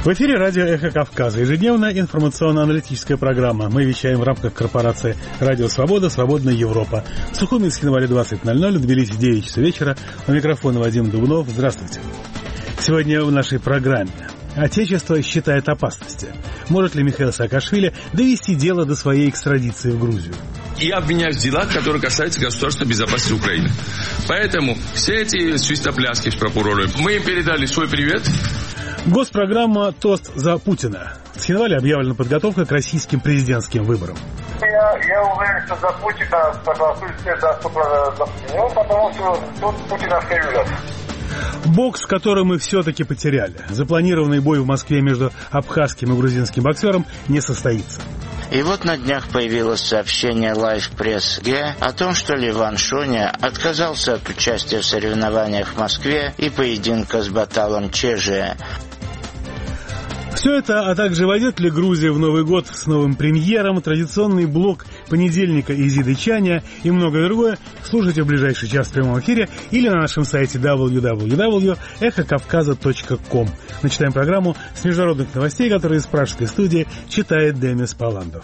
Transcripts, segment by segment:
В эфире радио «Эхо Кавказа». Ежедневная информационно-аналитическая программа. Мы вещаем в рамках корпорации «Радио Свобода. Свободная Европа». В Сухуминске на Вале 20:00, в Тбилиси 9 часов вечера. У микрофона Вадим Дубнов. Здравствуйте. Сегодня в нашей программе. Отечество считает опасности. Может ли Михаил Саакашвили довести дело до своей экстрадиции в Грузию? Я обвиняюсь в делах, которые касаются государственной безопасности Украины. Поэтому все эти свистопляски с прокурором, мы им передали свой привет. Госпрограмма «Тост за Путина». В Цхинвале объявлена подготовка к российским президентским выборам. Я уверен, что за Путина проголосуют все за него, потому что тут путиновская юля. Бокс, который мы все-таки потеряли. Запланированный бой в Москве между абхазским и грузинским боксером не состоится. И вот на днях появилось сообщение Live Press G о том, что Ливан Шоня отказался от участия в соревнованиях в Москве и поединка с Баталом Чежи. Все это, а также войдет ли Грузия в Новый год с новым премьером, традиционный блок понедельника Изиды Чаня и многое другое слушайте в ближайший час в прямом эфире или на нашем сайте www.эхокавказа.ком. Начинаем программу с международных новостей, которые из пражской студии читает Демис Паландов.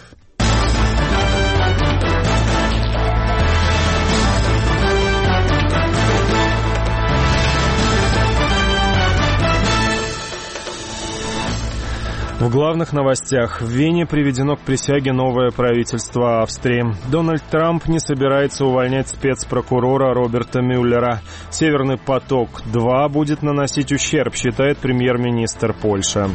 В главных новостях. В Вене приведено к присяге новое правительство Австрии. Дональд Трамп не собирается увольнять спецпрокурора Роберта Мюллера. «Северный поток-2» будет наносить ущерб, считает премьер-министр Польши.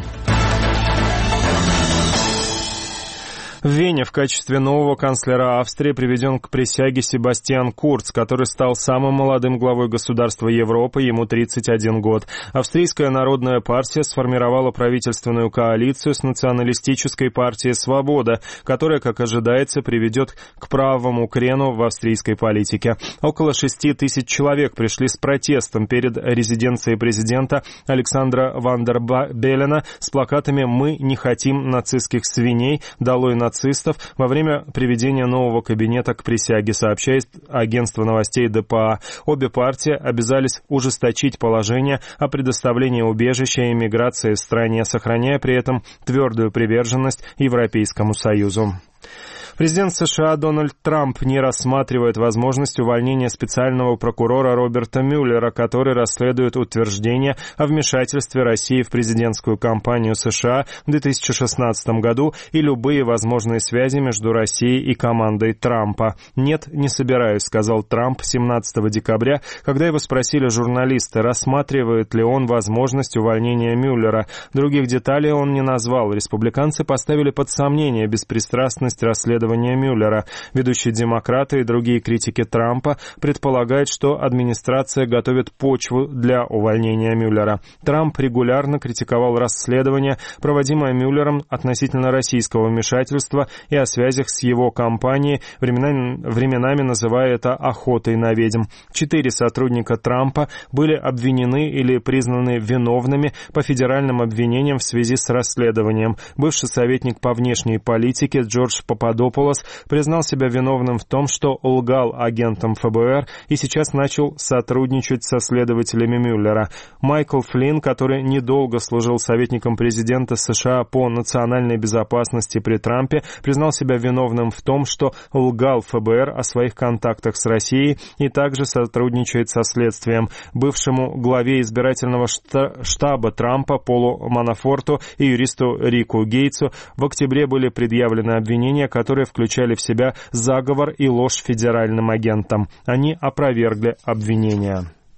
В Вене в качестве нового канцлера Австрии приведен к присяге Себастьян Курц, который стал самым молодым главой государства Европы, ему 31 год. Австрийская народная партия сформировала правительственную коалицию с националистической партией «Свобода», которая, как ожидается, приведет к правому крену в австрийской политике. Около 6 тысяч человек пришли с протестом перед резиденцией президента Александра Ван дер Беллена с плакатами «Мы не хотим нацистских свиней, долой нацистов» во время приведения нового кабинета к присяге, сообщает агентство новостей ДПА. Обе партии обязались ужесточить положение о предоставлении убежища и миграции в стране, сохраняя при этом твердую приверженность Европейскому Союзу. Президент США Дональд Трамп не рассматривает возможность увольнения специального прокурора Роберта Мюллера, который расследует утверждения о вмешательстве России в президентскую кампанию США в 2016 году и любые возможные связи между Россией и командой Трампа. «Нет, не собираюсь», — сказал Трамп 17 декабря, когда его спросили журналисты, рассматривает ли он возможность увольнения Мюллера. Других деталей он не назвал. Республиканцы поставили под сомнение беспристрастность расследования Мюллера. Ведущие демократы и другие критики Трампа предполагают, что администрация готовит почву для увольнения Мюллера. Трамп регулярно критиковал расследование, проводимое Мюллером относительно российского вмешательства и о связях с его компанией, временами называя это охотой на ведьм. 4 сотрудника Трампа были обвинены или признаны виновными по федеральным обвинениям в связи с расследованием. Бывший советник по внешней политике Джордж Пападополос признал себя виновным в том, что лгал агентам ФБР и сейчас начал сотрудничать со следователями Мюллера. Майкл Флинн, который недолго служил советником президента США по национальной безопасности при Трампе, признал себя виновным в том, что лгал ФБР о своих контактах с Россией и также сотрудничает со следствием. Бывшему главе избирательного штаба Трампа Полу Манафорту и юристу Рику Гейтсу в октябре были предъявлены обвинения, которые включали в себя заговор и ложь федеральным агентам. Они опровергли обвинения.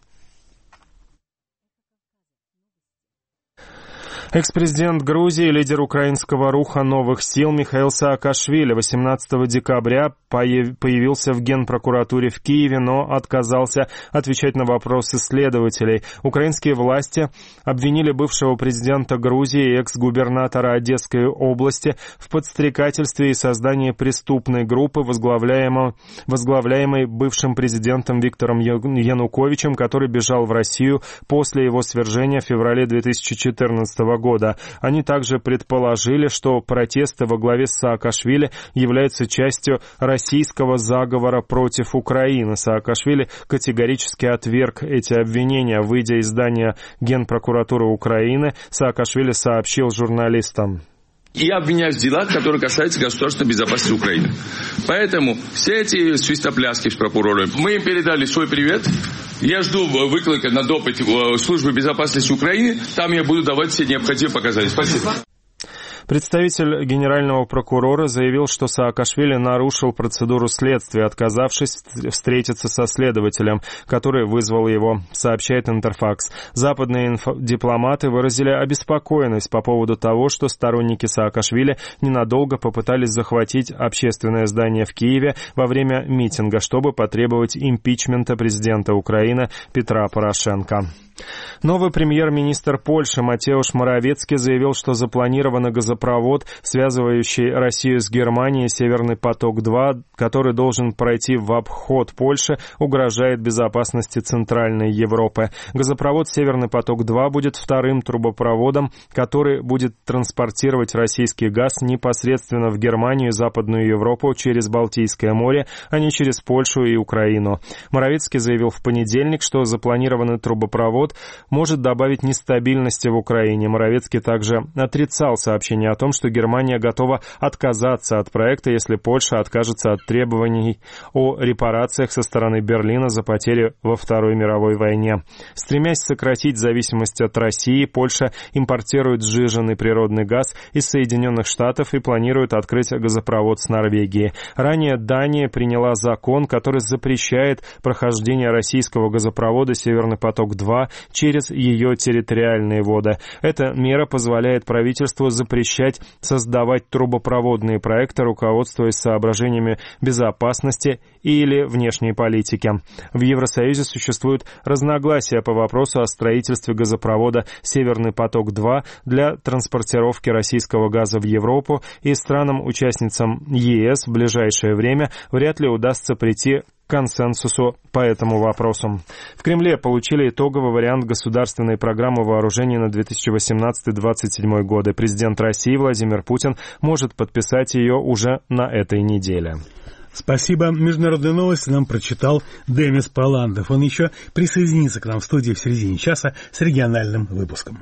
Экс-президент Грузии, лидер украинского руха «Новых сил» Михаил Саакашвили 18 декабря появился в Генпрокуратуре в Киеве, но отказался отвечать на вопросы следователей. Украинские власти обвинили бывшего президента Грузии и экс-губернатора Одесской области в подстрекательстве и создании преступной группы, возглавляемой бывшим президентом Виктором Януковичем, который бежал в Россию после его свержения в феврале 2014 года. Они также предположили, что протесты во главе с Саакашвили являются частью российского заговора против Украины. Саакашвили категорически отверг эти обвинения. Выйдя из здания Генпрокуратуры Украины, Саакашвили сообщил журналистам: «Я обвиняюсь в делах, которые касаются государственной безопасности Украины. Поэтому все эти свистопляски с прокурором, мы им передали свой привет. Я жду выклика на допыт службы безопасности Украины. Там я буду давать все необходимые показания». Спасибо. Представитель генерального прокурора заявил, что Саакашвили нарушил процедуру следствия, отказавшись встретиться со следователем, который вызвал его, сообщает Интерфакс. Западные дипломаты выразили обеспокоенность по поводу того, что сторонники Саакашвили ненадолго попытались захватить общественное здание в Киеве во время митинга, чтобы потребовать импичмента президента Украины Петра Порошенко. Новый премьер-министр Польши Матеуш Моравецкий заявил, что запланированный газопровод, связывающий Россию с Германией, «Северный поток-2», который должен пройти в обход Польши, угрожает безопасности Центральной Европы. Газопровод «Северный поток-2» будет вторым трубопроводом, который будет транспортировать российский газ непосредственно в Германию и Западную Европу через Балтийское море, а не через Польшу и Украину. Моравецкий заявил в понедельник, что запланированный трубопровод может добавить нестабильности в Украине. Моравецкий также отрицал сообщение о том, что Германия готова отказаться от проекта, если Польша откажется от требований о репарациях со стороны Берлина за потери во Второй мировой войне. Стремясь сократить зависимость от России, Польша импортирует сжиженный природный газ из Соединенных Штатов и планирует открыть газопровод с Норвегией. Ранее Дания приняла закон, который запрещает прохождение российского газопровода «Северный поток-2» через ее территориальные воды. Эта мера позволяет правительству запрещать создавать трубопроводные проекты, руководствуясь соображениями безопасности или внешней политики. В Евросоюзе существуют разногласия по вопросу о строительстве газопровода «Северный поток-2» для транспортировки российского газа в Европу, и странам-участницам ЕС в ближайшее время вряд ли удастся прийти к консенсусу по этому вопросу. В Кремле получили итоговый вариант государственной программы вооружений на 2018-2027 годы. Президент России Владимир Путин может подписать ее уже на этой неделе. Спасибо. Международные новости нам прочитал Демис Паландов. Он еще присоединится к нам в студии в середине часа с региональным выпуском.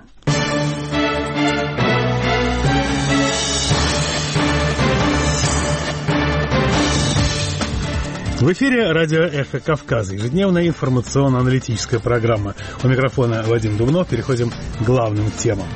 В эфире радио «Эхо Кавказа», ежедневная информационно-аналитическая программа. У микрофона Вадим Дубнов. Переходим к главным темам.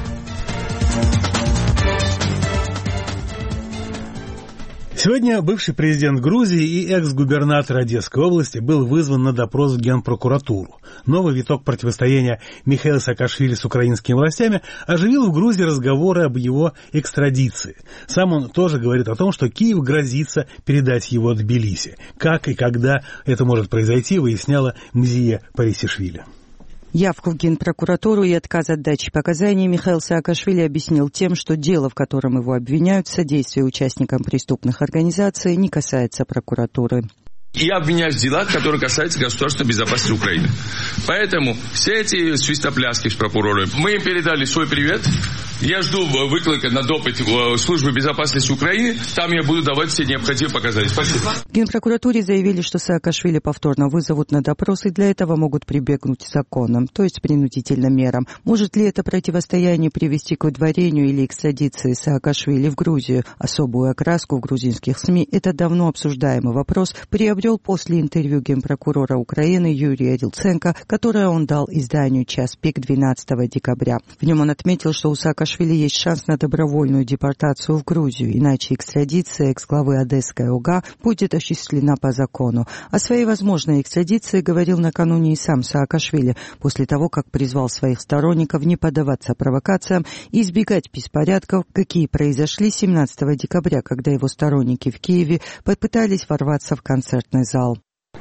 Сегодня бывший президент Грузии и экс-губернатор Одесской области был вызван на допрос в Генпрокуратуру. Новый виток противостояния Михаила Саакашвили с украинскими властями оживил в Грузии разговоры об его экстрадиции. Сам он тоже говорит о том, что Киев грозится передать его Тбилиси. Как и когда это может произойти, выясняла Мзия Парисишвили. Явку в Генпрокуратуру и отказ от дачи показаний Михаил Саакашвили объяснил тем, что дело, в котором его обвиняют в содействии участникам преступных организаций, не касается прокуратуры. Я обвиняюсь в делах, которые касаются государственной безопасности Украины. Поэтому все эти свистопляски с прокурором, мы им передали свой привет. Я жду выклика на допыт службы безопасности Украины. Там я буду давать все необходимые показания. Спасибо. В Генпрокуратуре заявили, что Саакашвили повторно вызовут на допрос, и для этого могут прибегнуть к законам, то есть принудительным мерам. Может ли это противостояние привести к удворению или экстрадиции Саакашвили в Грузию? Особую окраску в грузинских СМИ этот давно обсуждаемый вопрос приобрел после интервью генпрокурора Украины Юрия Рилценко, которое он дал изданию «Час пик» 12 декабря. В нем он отметил, что у Саакашвили есть шанс на добровольную депортацию в Грузию, иначе экстрадиция экс-главы Одесской ОГА будет осуществлена по закону. О своей возможной экстрадиции говорил накануне и сам Саакашвили, после того, как призвал своих сторонников не поддаваться провокациям и избегать беспорядков, какие произошли 17 декабря, когда его сторонники в Киеве попытались ворваться в концертный зал.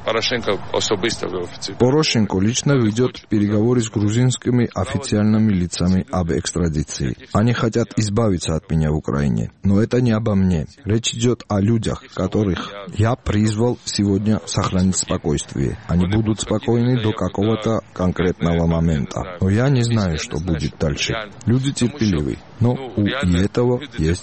Порошенко лично ведет переговоры с грузинскими официальными лицами об экстрадиции. Они хотят избавиться от меня в Украине. Но это не обо мне. Речь идет о людях, которых я призвал сегодня сохранить спокойствие. Они будут спокойны до какого-то конкретного момента. Но я не знаю, что будет дальше. Люди терпеливы, но у этого есть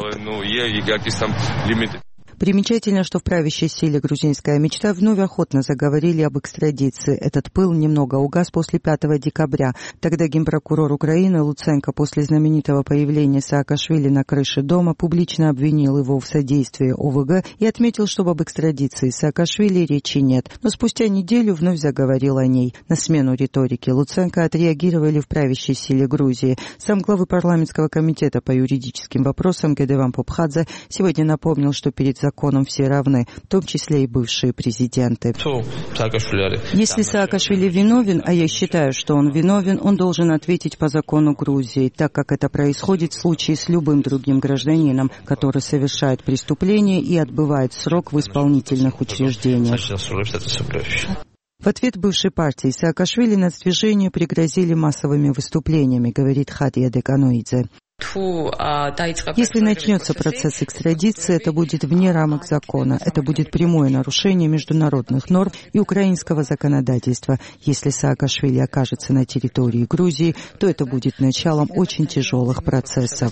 лимит. Примечательно, что в правящей силе грузинская мечта вновь охотно заговорили об экстрадиции. Этот пыл немного угас после 5 декабря. Тогда генпрокурор Украины Луценко после знаменитого появления Саакашвили на крыше дома публично обвинил его в содействии ОВГ и отметил, что об экстрадиции Саакашвили речи нет. Но спустя неделю вновь заговорил о ней. На смену риторики Луценко отреагировали в правящей силе Грузии. Сам глава парламентского комитета по юридическим вопросам Гедеван Попхадзе сегодня напомнил, что перед законом все равны, в том числе и бывшие президенты. Если Саакашвили виновен, а я считаю, что он виновен, он должен ответить по закону Грузии, так как это происходит в случае с любым другим гражданином, который совершает преступление и отбывает срок в исполнительных учреждениях. В ответ бывшей партии Саакашвили нацдвижению пригрозили массовыми выступлениями, говорит Хадия Декануидзе. Если начнется процесс экстрадиции, это будет вне рамок закона. Это будет прямое нарушение международных норм и украинского законодательства. Если Саакашвили окажется на территории Грузии, то это будет началом очень тяжелых процессов.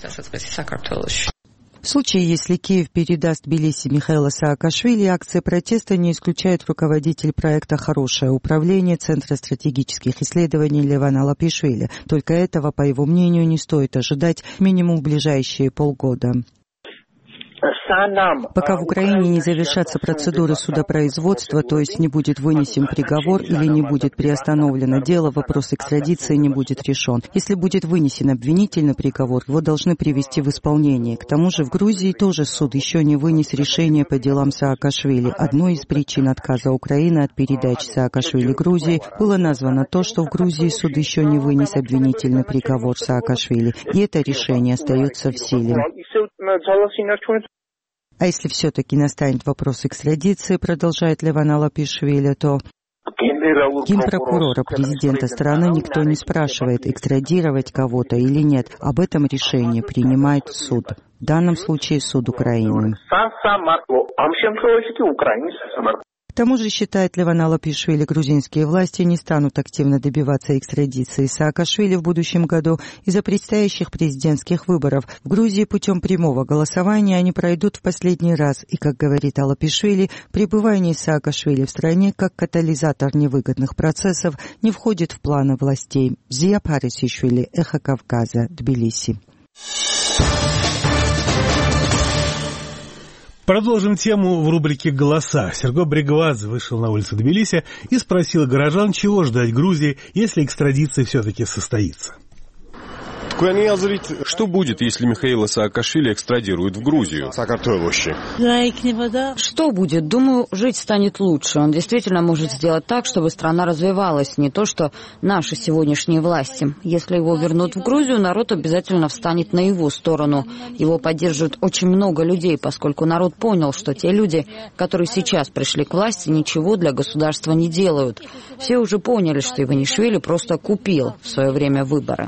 В случае, если Киев передаст Тбилиси Михаила Саакашвили, акция протеста не исключает руководитель проекта «Хорошее управление» Центра стратегических исследований Левана Лапишвили. Только этого, по его мнению, не стоит ожидать минимум в ближайшие полгода. Пока в Украине не завершатся процедуры судопроизводства, то есть не будет вынесен приговор или не будет приостановлено дело, вопрос экстрадиции не будет решен. Если будет вынесен обвинительный приговор, его должны привести в исполнение. К тому же в Грузии тоже суд еще не вынес решение по делам Саакашвили. Одной из причин отказа Украины от передачи Саакашвили Грузии было названо то, что в Грузии суд еще не вынес обвинительный приговор Саакашвили, и это решение остается в силе. А если все-таки настанет вопрос экстрадиции, продолжает Леван Лапишвили, то генпрокурора президента страны никто не спрашивает, экстрадировать кого-то или нет. Об этом решение принимает суд. В данном случае суд Украины. К тому же, считает Леван Лапишвили, грузинские власти не станут активно добиваться экстрадиции Саакашвили в будущем году из-за предстоящих президентских выборов. В Грузии путем прямого голосования они пройдут в последний раз. И, как говорит Лапишвили, пребывание Саакашвили в стране как катализатор невыгодных процессов не входит в планы властей. Зия Парисишвили, Эхо Кавказа, Тбилиси. Продолжим тему в рубрике «Голоса». Серго Бригвадзе вышел на улицу Тбилиси и спросил горожан, чего ждать Грузии, если экстрадиция все-таки состоится. Что будет, если Михаила Саакашвили экстрадируют в Грузию? Что будет? Думаю, жить станет лучше. Он действительно может сделать так, чтобы страна развивалась, не то что наши сегодняшние власти. Если его вернут в Грузию, народ обязательно встанет на его сторону. Его поддерживает очень много людей, поскольку народ понял, что те люди, которые сейчас пришли к власти, ничего для государства не делают. Все уже поняли, что Иванишвили просто купил в свое время выборы.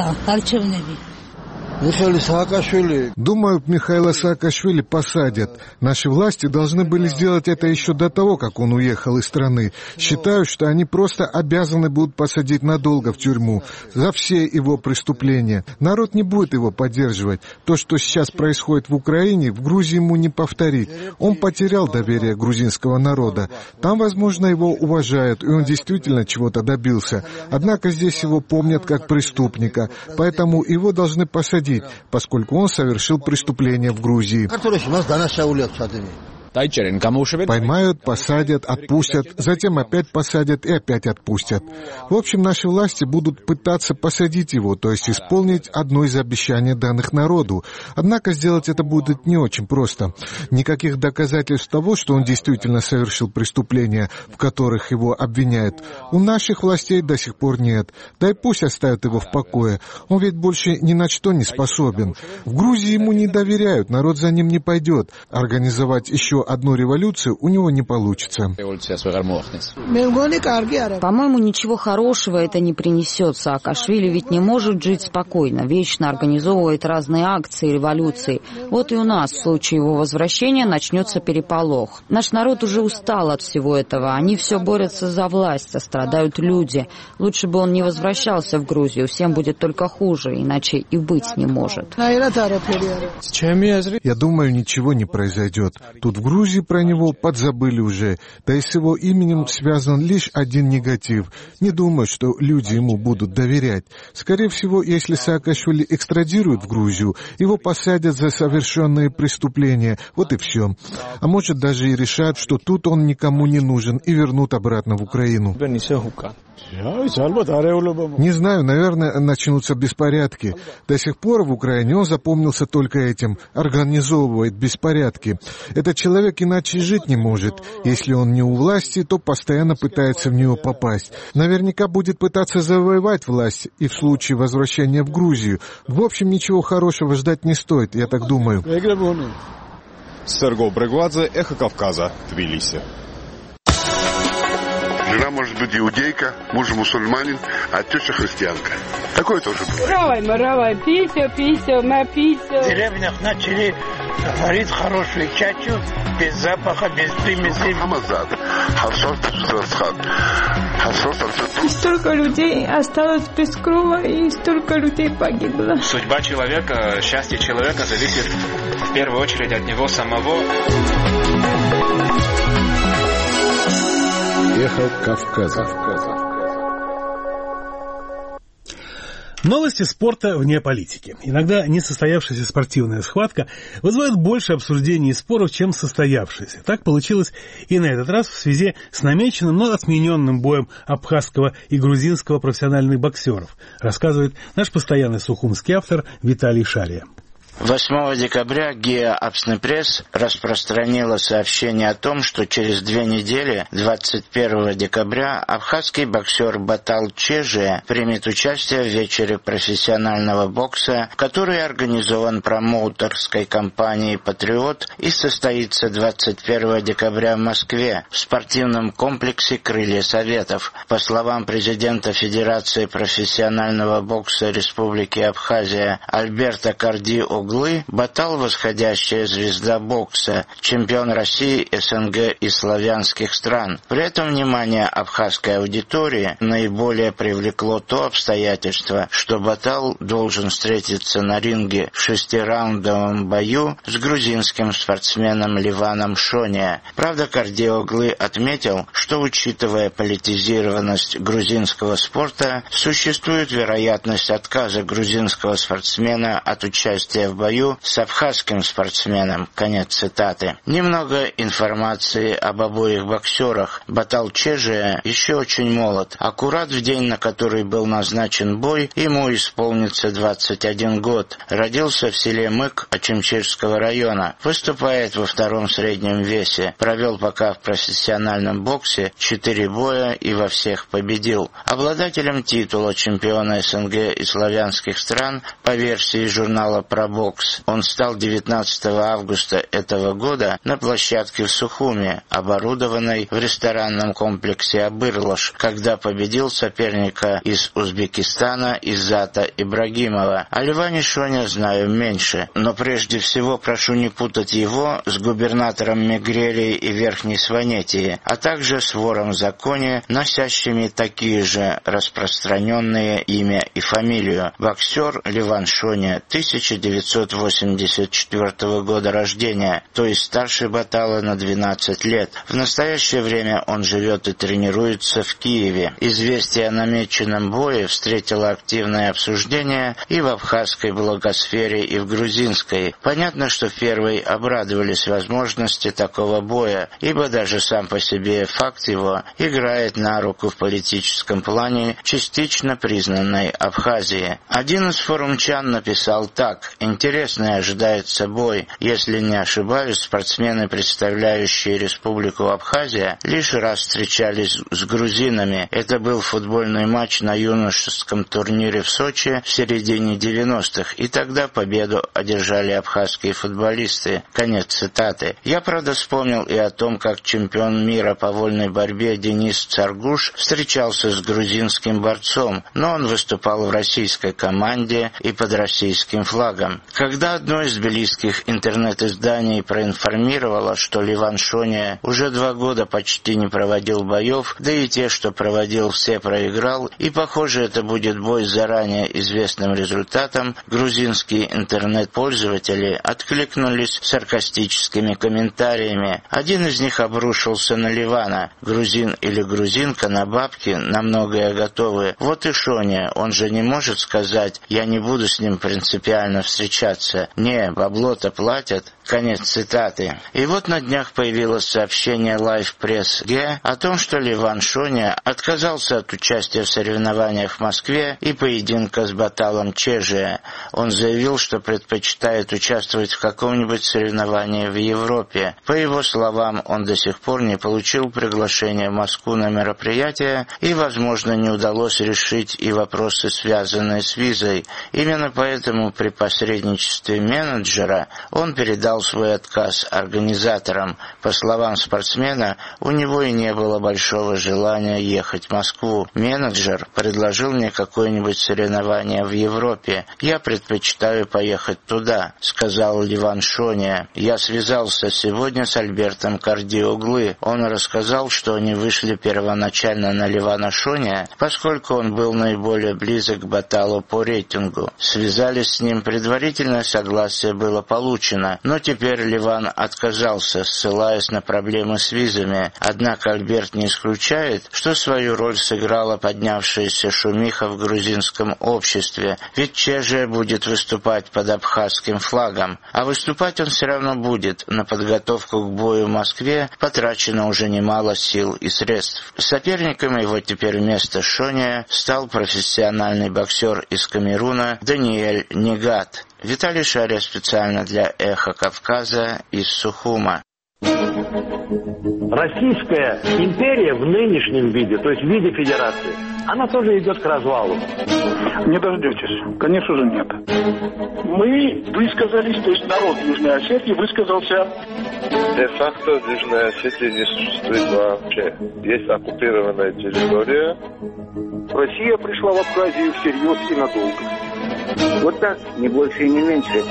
Думаю, Михаила Саакашвили посадят. Наши власти должны были сделать это еще до того, как он уехал из страны. Считаю, что они просто обязаны будут посадить надолго в тюрьму за все его преступления. Народ не будет его поддерживать. То, что сейчас происходит в Украине, в Грузии ему не повторить. Он потерял доверие грузинского народа. Там, возможно, его уважают, и он действительно чего-то добился. Однако здесь его помнят как преступника, поэтому его должны посадить, поскольку он совершил преступление в Грузии. Поймают, посадят, отпустят, затем опять посадят и опять отпустят. В общем, наши власти будут пытаться посадить его, то есть исполнить одно из обещаний данных народу. Однако сделать это будет не очень просто. Никаких доказательств того, что он действительно совершил преступления, в которых его обвиняют, у наших властей до сих пор нет. Да и пусть оставят его в покое. Он ведь больше ни на что не способен. В Грузии ему не доверяют, народ за ним не пойдет. Организовать еще еще одну революцию у него не получится. По-моему, ничего хорошего это не принесет. Саакашвили ведь не может жить спокойно, вечно организовывает разные акции, революции. Вот и у нас в случае его возвращения начнется переполох. Наш народ уже устал от всего этого. Они все борются за власть, а страдают люди. Лучше бы он не возвращался в Грузию, всем будет только хуже, иначе и быть не может. Я думаю, ничего не произойдет. Тут в Грузии про него подзабыли уже. Да и с его именем связан лишь один негатив. Не думаю, что люди ему будут доверять. Скорее всего, если Саакашвили экстрадируют в Грузию, его посадят за совершенные преступления. Вот и все. А может, даже и решат, что тут он никому не нужен, и вернут обратно в Украину. Не знаю, наверное, начнутся беспорядки. До сих пор в Украине он запомнился только этим. Организовывает беспорядки. Этот человек иначе жить не может. Если он не у власти, то постоянно пытается в нее попасть. Наверняка будет пытаться завоевать власть и в случае возвращения в Грузию. В общем, ничего хорошего ждать не стоит, я так думаю. Серго Брегвадзе, Эхо Кавказа, Тбилиси. Жена может быть иудейка, муж мусульманин, а теща христианка. Такое тоже бывает. Равай, пися, моя пися. В деревнях начали варить хорошую чачу, без запаха, без примесей. Столько людей осталось без крова, и столько людей погибло. Судьба человека, счастье человека зависит в первую очередь от него самого. Эхо Кавказа. Новости спорта вне политики. Иногда несостоявшаяся спортивная схватка вызывает больше обсуждений и споров, чем состоявшаяся. Так получилось и на этот раз в связи с намеченным, но отмененным боем абхазского и грузинского профессиональных боксеров, рассказывает наш постоянный сухумский автор Виталий Шария. 8 декабря ГИА «Апснепресс» распространила сообщение о том, что через 2 недели, 21 декабря, абхазский боксер Батал Чежия примет участие в вечере профессионального бокса, который организован промоутерской компанией «Патриот» и состоится 21 декабря в Москве в спортивном комплексе «Крылья Советов». По словам президента Федерации профессионального бокса Республики Абхазия Альберта Карди-Оглы, Батал – восходящая звезда бокса, чемпион России, СНГ и славянских стран. При этом внимание абхазской аудитории наиболее привлекло то обстоятельство, что Батал должен встретиться на ринге в 6-раундовом бою с грузинским спортсменом Ливаном Шония. Правда, Карди-Оглы отметил, что, учитывая политизированность грузинского спорта, существует вероятность отказа грузинского спортсмена от участия в бою с абхазским спортсменом. Конец цитаты. Немного информации об обоих боксерах. Батал Чежия еще очень молод. Аккурат в день, на который был назначен бой, ему исполнится 21 год. Родился в селе Мык Очимчирского района. Выступает во 2-м среднем весе. Провел пока в профессиональном боксе 4 боя и во всех победил. Обладателем титула чемпиона СНГ и славянских стран по версии журнала «Пробокс» он стал 19 августа этого года на площадке в Сухуме, оборудованной в ресторанном комплексе «Абырлаш», когда победил соперника из Узбекистана Иззата Ибрагимова. О Ливане Шоне знаю меньше, но прежде всего прошу не путать его с губернатором Мегрелии и Верхней Сванетии, а также с вором в законе, носящими такие же распространенные имя и фамилию. Боксер Ливан Шоне, 1984 года рождения, то есть старше Батала на 12 лет. В настоящее время он живет и тренируется в Киеве. Известие о намеченном бое встретило активное обсуждение и в абхазской блогосфере, и в грузинской. Понятно, что в первой обрадовались возможности такого боя, ибо даже сам по себе факт его играет на руку в политическом плане частично признанной Абхазии. Один из форумчан написал так: Интересный ожидается бой. Если не ошибаюсь, спортсмены, представляющие Республику Абхазия, лишь раз встречались с грузинами. Это был футбольный матч на юношеском турнире в Сочи в середине 90-х, и тогда победу одержали абхазские футболисты. Конец цитаты. Я, правда, вспомнил и о том, как чемпион мира по вольной борьбе Денис Царгуш встречался с грузинским борцом, но он выступал в российской команде и под российским флагом. Когда одно из тбилисских интернет-изданий проинформировало, что Ливан Шония уже 2 года почти не проводил боев, да и те, что проводил, все проиграл, и, похоже, это будет бой с заранее известным результатом, грузинские интернет-пользователи откликнулись саркастическими комментариями. Один из них обрушился на Ливана. Грузин или грузинка на бабки на многое готовы. Вот и Шония, он же не может сказать: «Я не буду с ним принципиально встречаться». Не, бабло-то платят. Конец цитаты. И вот на днях появилось сообщение Live Press G о том, что Ливан Шония отказался от участия в соревнованиях в Москве и поединка с Баталом Чежия. Он заявил, что предпочитает участвовать в каком-нибудь соревновании в Европе. По его словам, он до сих пор не получил приглашение в Москву на мероприятие, и, возможно, не удалось решить и вопросы, связанные с визой. Именно поэтому при посредничестве менеджера он передал свой отказ организаторам. По словам спортсмена, у него и не было большого желания ехать в Москву. Менеджер предложил мне какое-нибудь соревнование в Европе. Я предпочитаю поехать туда, сказал Ливан Шония. Я связался сегодня с Альбертом Кардиоглы. Он рассказал, что они вышли первоначально на Ливана Шония, поскольку он был наиболее близок к Баталу по рейтингу. Связались с ним, предварительное согласие было получено, но теперь Ливан отказался, ссылаясь на проблемы с визами. Однако Альберт не исключает, что свою роль сыграла поднявшаяся шумиха в грузинском обществе, ведь Чежия будет выступать под абхазским флагом, а выступать он все равно будет. На подготовку к бою в Москве потрачено уже немало сил и средств. Соперником его теперь вместо Шония стал профессиональный боксер из Камеруна Даниэль Нигат. Виталий Шария специально для «Эхо Кавказа» из Сухума. Российская империя в нынешнем виде, то есть в виде федерации, она тоже идет к развалу. Не дождетесь. Конечно же нет. Мы высказались, то есть народ Южной Осетии высказался. Де-факто Южная Осетия не существует вообще. Есть оккупированная территория. Россия пришла в Абхазию всерьез и надолго. Вот так, не больше и не меньше.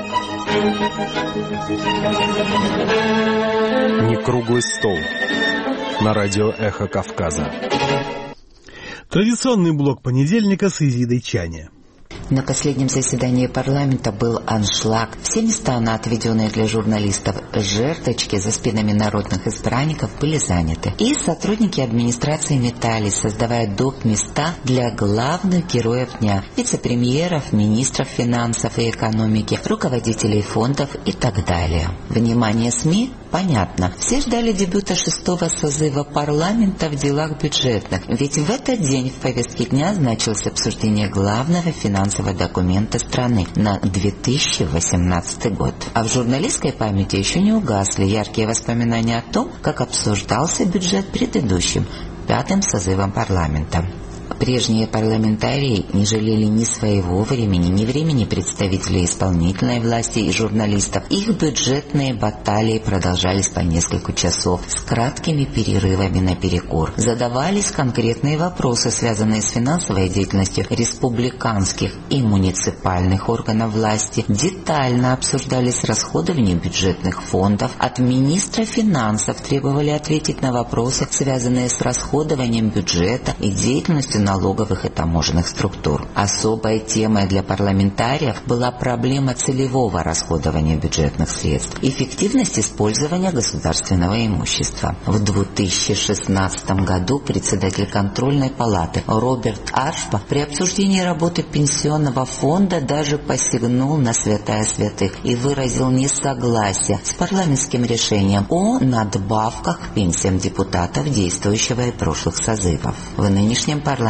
Не круглый стол. На радио «Эхо Кавказа». Традиционный блок понедельника с Изидой Чане. На последнем заседании парламента был аншлаг. Все места, отведенные для журналистов жертвочки за спинами народных избранников, были заняты. И сотрудники администрации метались, создавая доп. Места для главных героев дня. Вице-премьеров, министров финансов и экономики, руководителей фондов и так далее. Внимание СМИ? Понятно. Все ждали дебюта 6-го созыва парламента в делах бюджетных. Ведь в этот день в повестке дня значилось обсуждение главного финансового документа страны на 2018 год. А в журналистской памяти еще не угасли яркие воспоминания о том, как обсуждался бюджет предыдущим 5-м созывом парламента. Прежние парламентарии не жалели ни своего времени, ни времени представителей исполнительной власти и журналистов. Их бюджетные баталии продолжались по несколько часов с краткими перерывами на перекур. Задавались конкретные вопросы, связанные с финансовой деятельностью республиканских и муниципальных органов власти. Детально обсуждались расходование бюджетных фондов. От министра финансов требовали ответить на вопросы, связанные с расходованием бюджета и деятельностью налоговых и таможенных структур. Особой темой для парламентариев была проблема целевого расходования бюджетных средств, эффективность использования государственного имущества. В 2016 году председатель контрольной палаты Роберт Аршпа при обсуждении работы пенсионного фонда даже посягнул на святая святых и выразил несогласие с парламентским решением о надбавках к пенсиям депутатов действующего и прошлых созывов. В нынешнем парламенте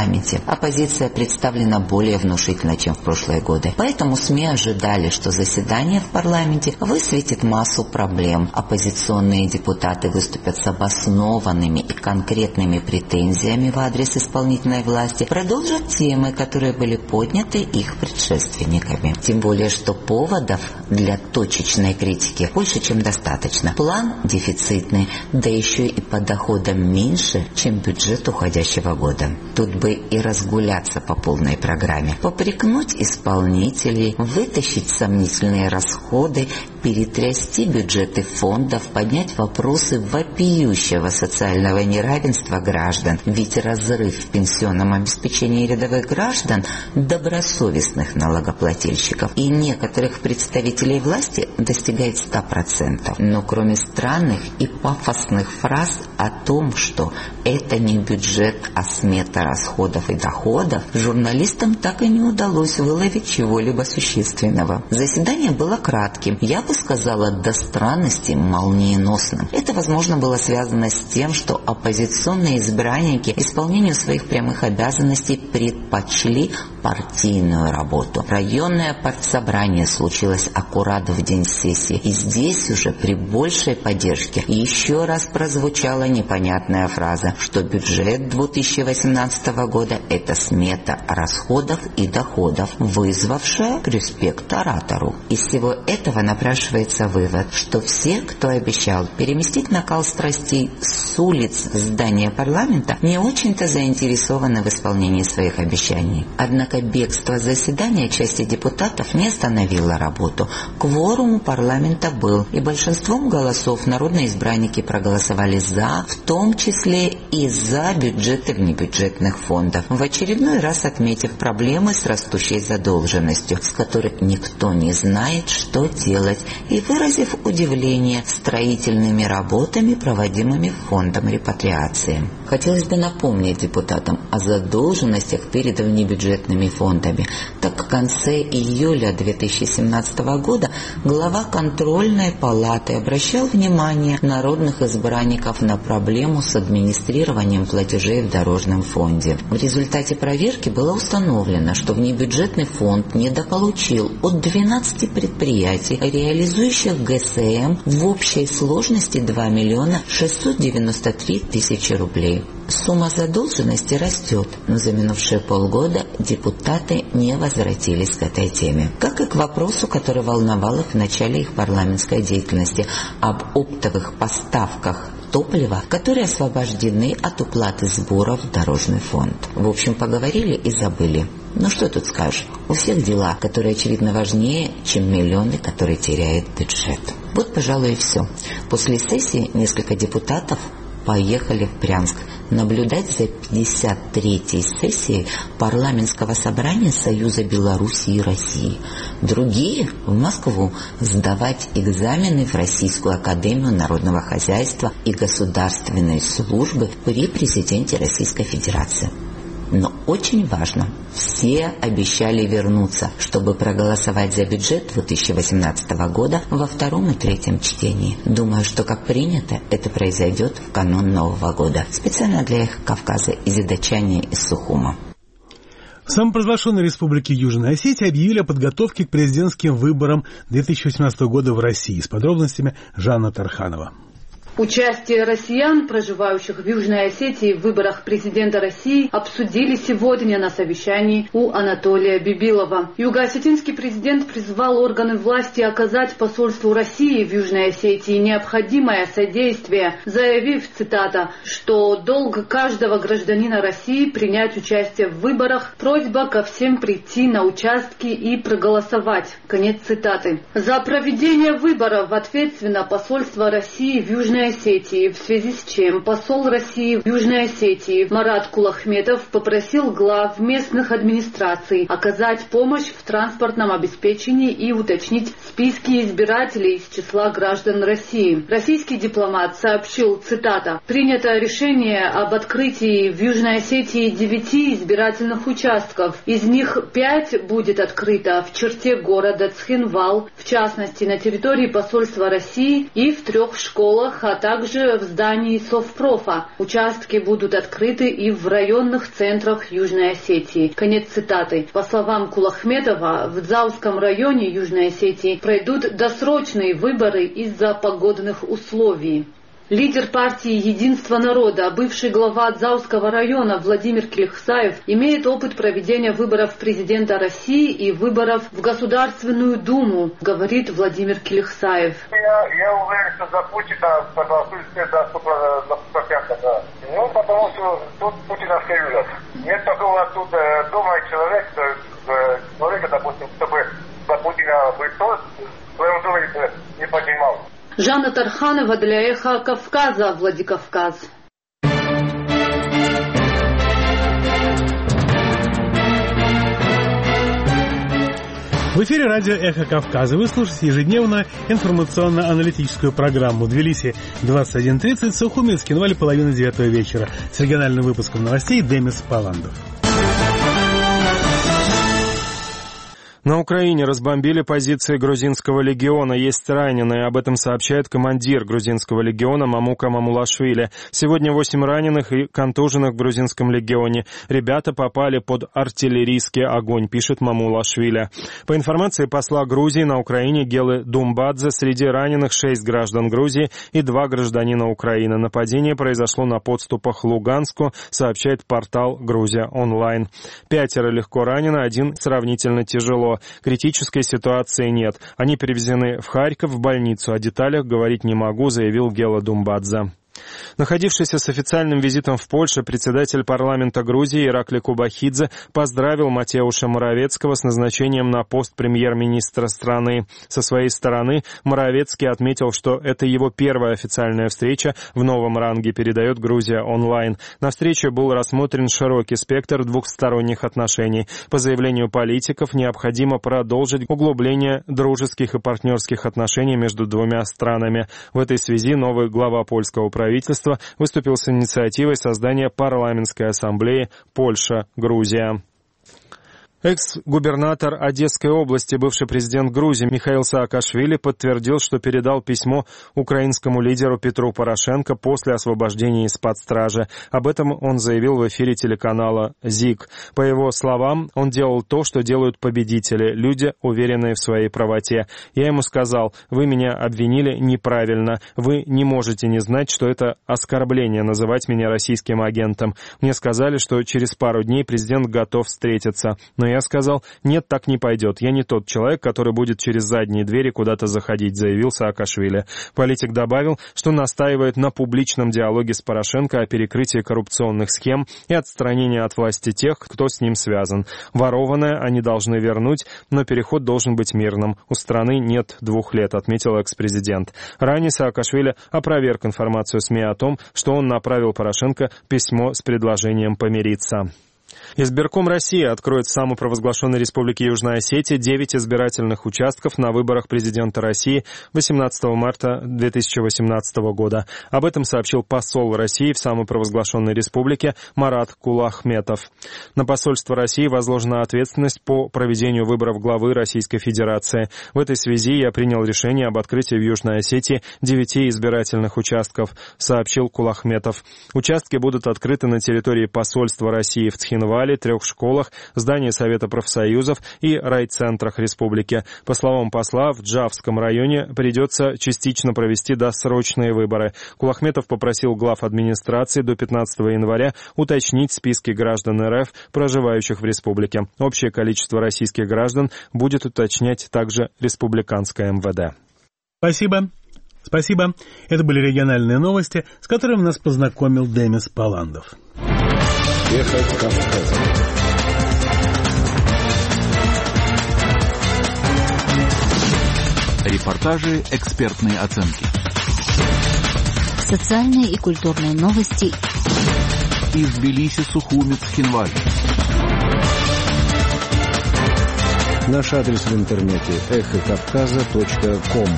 парламенте. Оппозиция представлена более внушительно, чем в прошлые годы. Поэтому СМИ ожидали, что заседание в парламенте высветит массу проблем. Оппозиционные депутаты выступят с обоснованными и конкретными претензиями в адрес исполнительной власти, продолжат темы, которые были подняты их предшественниками. Тем более, что поводов для точечной критики больше, чем достаточно. План дефицитный, да еще и по доходам меньше, чем бюджет уходящего года. Тут бы и разгуляться по полной программе, попрекнуть исполнителей, вытащить сомнительные расходы, перетрясти бюджеты фондов, поднять вопросы вопиющего социального неравенства граждан. Ведь разрыв в пенсионном обеспечении рядовых граждан, добросовестных налогоплательщиков и некоторых представителей власти достигает 100%. Но кроме странных и пафосных фраз о том, что это не бюджет, а смета расходов и доходов, журналистам так и не удалось выловить чего-либо существенного. Заседание было кратким, я бы сказала, до странности молниеносным. Это, возможно, было связано с тем, что оппозиционные избранники исполнению своих прямых обязанностей предпочли партийную работу. Районное партсобрание случилось аккурат в день сессии, и здесь уже при большей поддержке еще раз прозвучала непонятная фраза, что бюджет 2018 года – это смета расходов и доходов, вызвавшая респект оратору. Из всего этого напрашивается вывод, что все, кто обещал переместить накал страстей с улиц в здание парламента, не очень-то заинтересованы в исполнении своих обещаний. Однако бегство заседания части депутатов не остановило работу. Кворум у парламента был, и большинством голосов народные избранники проголосовали «за», в том числе и за бюджеты внебюджетных фондов, в очередной раз отметив проблемы с растущей задолженностью, с которой никто не знает, что делать, и выразив удивление строительными работами, проводимыми фондом репатриации. Хотелось бы напомнить депутатам о задолженностях перед внебюджетными фондами. Так, в конце июля 2017 года глава контрольной палаты обращал внимание народных избранников на проблему с администрированием платежей в дорожном фонде. В результате проверки было установлено, что внебюджетный фонд недополучил от 12 предприятий, реализующих ГСМ, в общей сложности 2 миллиона 693 тысячи рублей. Сумма задолженности растет, но за минувшие полгода депутаты не возвратились к этой теме. Как и к вопросу, который волновал их в начале их парламентской деятельности, об оптовых поставках топлива, которые освобождены от уплаты сборов в дорожный фонд. В общем, поговорили и забыли. Ну что тут скажешь? У всех дела, которые, очевидно, важнее, чем миллионы, которые теряет бюджет. Вот, пожалуй, и все. После сессии несколько депутатов поехали в Брянск наблюдать за 53-й сессией парламентского собрания Союза Беларуси и России. Другие в Москву сдавать экзамены в Российскую академию народного хозяйства и государственной службы при президенте Российской Федерации. Но очень важно, все обещали вернуться, чтобы проголосовать за бюджет 2018 года во втором и третьем чтении. Думаю, что, как принято, это произойдет в канун Нового года. Специально для их Кавказа и задачане из Сухума. В самопровозглашенной республике Южная Осетия объявили о подготовке к президентским выборам 2018 года в России. С подробностями Жанна Тарханова. Участие россиян, проживающих в Южной Осетии в выборах президента России, обсудили сегодня на совещании у Анатолия Бибилова. Юго-осетинский президент призвал органы власти оказать посольству России в Южной Осетии необходимое содействие, заявив, цитата, что долг каждого гражданина России принять участие в выборах, просьба ко всем прийти на участки и проголосовать. Конец цитаты. За проведение выборов ответственно посольство России в Южной Осетии, в связи с чем посол России в Южной Осетии Марат Кулахметов попросил глав местных администраций оказать помощь в транспортном обеспечении и уточнить списки избирателей из числа граждан России. Российский дипломат сообщил, цитата, «Принято решение об открытии в Южной Осетии 9 избирательных участков. Из них 5 будет открыто в черте города Цхинвал, в частности на территории посольства России и в 3 школах, а также в здании Совпрофа. Участки будут открыты и в районных центрах Южной Осетии. Конец цитаты. По словам Кулахметова, в Дзауском районе Южной Осетии пройдут досрочные выборы из-за погодных условий. Лидер партии «Единство народа», бывший глава Дзауского района Владимир Килихсаев, имеет опыт проведения выборов президента России и выборов в Государственную Думу, говорит Владимир Килихсаев. Я уверен, что за Путина проголосуют все до 100%. Да. Ну, потому что тут путиновская юля. Нет такого тут думает человека, допустим, чтобы за Путина быть тот, в своем доме не понимал. Жанна Тарханова для «Эхо Кавказа», Владикавказ. В эфире радио «Эхо Кавказа». Вы слушаете ежедневно информационно-аналитическую программу в Тбилиси 21:30, Сухуми, в Цхинвале половина 9 вечера. С региональным выпуском новостей Демис Паландов. На Украине разбомбили позиции грузинского легиона. Есть раненые. Об этом сообщает командир грузинского легиона Мамука Мамулашвили. Сегодня 8 раненых и контуженных в грузинском легионе. Ребята попали под артиллерийский огонь, пишет Мамулашвили. По информации посла Грузии на Украине Гелы Думбадзе, среди раненых 6 граждан Грузии и 2 гражданина Украины. Нападение произошло на подступах к Луганску, сообщает портал «Грузия онлайн». 5 легко ранены, 1 сравнительно тяжело. Критической ситуации нет. Они перевезены в Харьков, в больницу. О деталях говорить не могу, заявил Гела Думбадзе. Находившийся с официальным визитом в Польше председатель парламента Грузии Иракли Кубахидзе поздравил Матеуша Моровецкого с назначением на пост премьер-министра страны. Со своей стороны Моровецкий отметил, что это его первая официальная встреча в новом ранге, передает Грузия онлайн. На встрече был рассмотрен широкий спектр двухсторонних отношений. По заявлению политиков, необходимо продолжить углубление дружеских и партнерских отношений между двумя странами. В этой связи новый глава польского правительства выступил с инициативой создания парламентской ассамблеи Польша-Грузия. Экс-губернатор Одесской области, бывший президент Грузии Михаил Саакашвили подтвердил, что передал письмо украинскому лидеру Петру Порошенко после освобождения из-под стражи. Об этом он заявил в эфире телеканала ЗИК. По его словам, он делал то, что делают победители, люди, уверенные в своей правоте. Я ему сказал: вы меня обвинили неправильно, вы не можете не знать, что это оскорбление называть меня российским агентом. Мне сказали, что через пару дней президент готов встретиться. Но я сказал: нет, так не пойдет. Я не тот человек, который будет через задние двери куда-то заходить, заявил Саакашвили. Политик добавил, что настаивает на публичном диалоге с Порошенко о перекрытии коррупционных схем и отстранении от власти тех, кто с ним связан. Ворованное они должны вернуть, но переход должен быть мирным. У страны нет 2 лет, отметил экс-президент. Ранее Саакашвили опроверг информацию СМИ о том, что он направил Порошенко письмо с предложением помириться. Избирком России откроет в самопровозглашенной Республике Южная Осетия 9 избирательных участков на выборах президента России 18 марта 2018 года. Об этом сообщил посол России в самопровозглашенной республике Марат Кулахметов. На посольство России возложена ответственность по проведению выборов главы Российской Федерации. В этой связи я принял решение об открытии в Южной Осетии 9 избирательных участков, сообщил Кулахметов. Участки будут открыты на территории посольства России в Цхинвале, 3 школах, здании Совета профсоюзов и райцентрах республики. По словам посла, в Джавском районе придется частично провести досрочные выборы. Кулахметов попросил глав администрации до 15 января уточнить списки граждан РФ, проживающих в республике. Общее количество российских граждан будет уточнять также республиканское МВД. Спасибо. Это были региональные новости, с которыми нас познакомил Демис Паландов. Эхо Кавказа. Репортажи, экспертные оценки. Социальные и культурные новости. Из Тбилиси, Сухуми, Цхинвале. Наш адрес в интернете эхокавказа.ком.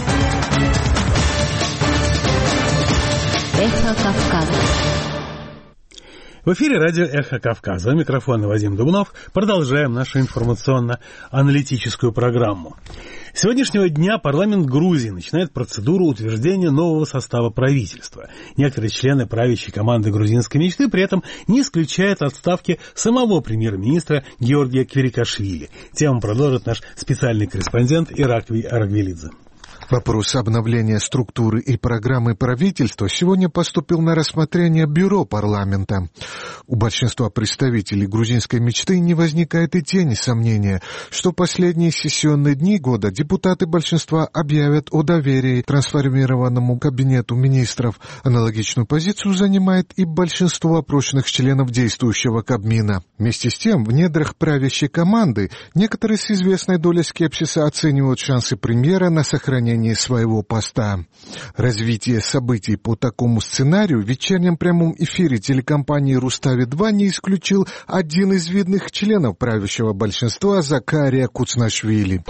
Эхо Кавказа. В эфире радио «Эхо Кавказа». У микрофона Вадим Дубнов. Продолжаем нашу информационно-аналитическую программу. С сегодняшнего дня парламент Грузии начинает процедуру утверждения нового состава правительства. Некоторые члены правящей команды грузинской мечты при этом не исключают отставки самого премьер-министра Георгия Квирикашвили. Тему продолжит наш специальный корреспондент Ираклий Аргвелидзе. Вопрос обновления структуры и программы правительства сегодня поступил на рассмотрение Бюро парламента. У большинства представителей грузинской мечты не возникает и тени сомнения, что последние сессионные дни года депутаты большинства объявят о доверии трансформированному кабинету министров. Аналогичную позицию занимает и большинство опрошенных членов действующего Кабмина. Вместе с тем, в недрах правящей команды некоторые с известной долей скепсиса оценивают шансы премьера на сохранение своего поста. Развитие событий по такому сценарию в вечернем прямом эфире телекомпании «Рустави-2» не исключил один из видных членов правящего большинства Закария Куцнашвили.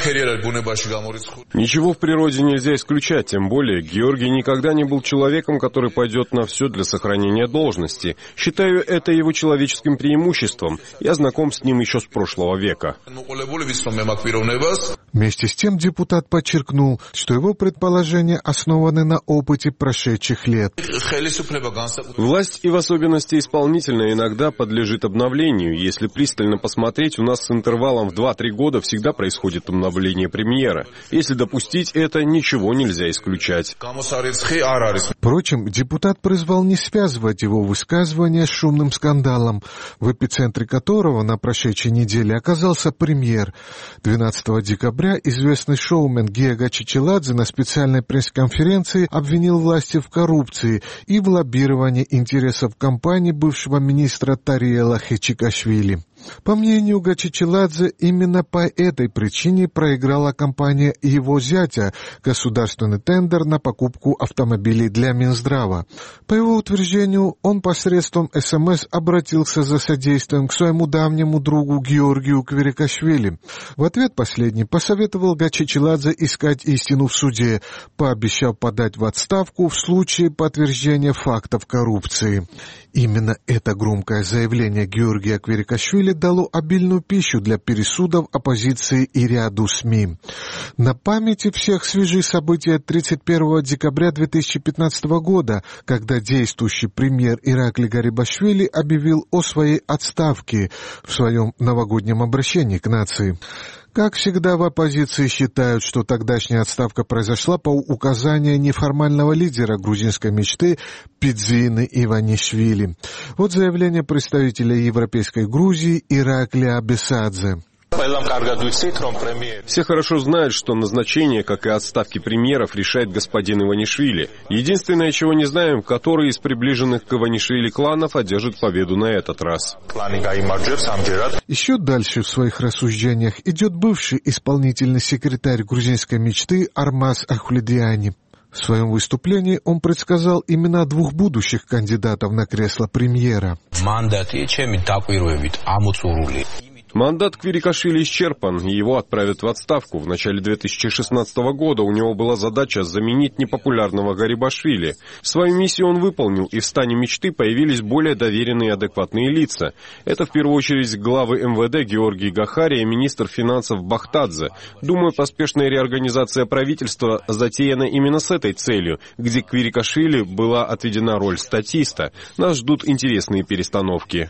Ничего в природе нельзя исключать, тем более Георгий никогда не был человеком, который пойдет на все для сохранения должности. Считаю это его человеческим преимуществом. Я знаком с ним еще с прошлого века. Вместе с тем депутат подчеркнул, что его предположения основаны на опыте прошедших лет. Власть, и в особенности исполнительная, иногда подлежит обновлению. Если пристально посмотреть, у нас с интервалом в 2-3 года всегда происходит обновление премьера. Если допустить это, ничего нельзя исключать. Впрочем, депутат призвал не связывать его высказывания с шумным скандалом, в эпицентре которого на прошедшей неделе оказался премьер. 12 декабря известный шоумен Гега Чичеладзе на специальной пресс-конференции обвинил власти в коррупции и в лоббировании интересов компании бывшего министра Тариела Хечикашвили. По мнению Гачичеладзе, именно по этой причине проиграла компания его зятя государственный тендер на покупку автомобилей для Минздрава. По его утверждению, он посредством СМС обратился за содействием к своему давнему другу Георгию Квирикашвили. В ответ последний посоветовал Гачичеладзе искать истину в суде, пообещав подать в отставку в случае подтверждения фактов коррупции. Именно это громкое заявление Георгия Квирикашвили дало обильную пищу для пересудов оппозиции и ряду СМИ. На памяти всех свежие события 31 декабря 2015 года, когда действующий премьер Ираклий Гарибашвили объявил о своей отставке в своем новогоднем обращении к нации. Как всегда, в оппозиции считают, что тогдашняя отставка произошла по указанию неформального лидера грузинской мечты Бидзины Иванишвили. Вот заявление представителя Европейской Грузии Ираклия Бесадзе. Все хорошо знают, что назначение, как и отставки премьеров, решает господин Иванишвили. Единственное, чего не знаем, который из приближенных к Иванишвили кланов одержит победу на этот раз. Еще дальше в своих рассуждениях идет бывший исполнительный секретарь грузинской мечты Армаз Ахлидиани. В своем выступлении он предсказал имена двух будущих кандидатов на кресло премьера. Мандат Квирикашвили исчерпан, и его отправят в отставку. В начале 2016 года у него была задача заменить непопулярного Гарибашвили. Свою миссию он выполнил, и в стане мечты появились более доверенные и адекватные лица. Это в первую очередь главы МВД Георгий Гахари и министр финансов Бахтадзе. Думаю, поспешная реорганизация правительства затеяна именно с этой целью, где Квирикашвили была отведена роль статиста. Нас ждут интересные перестановки.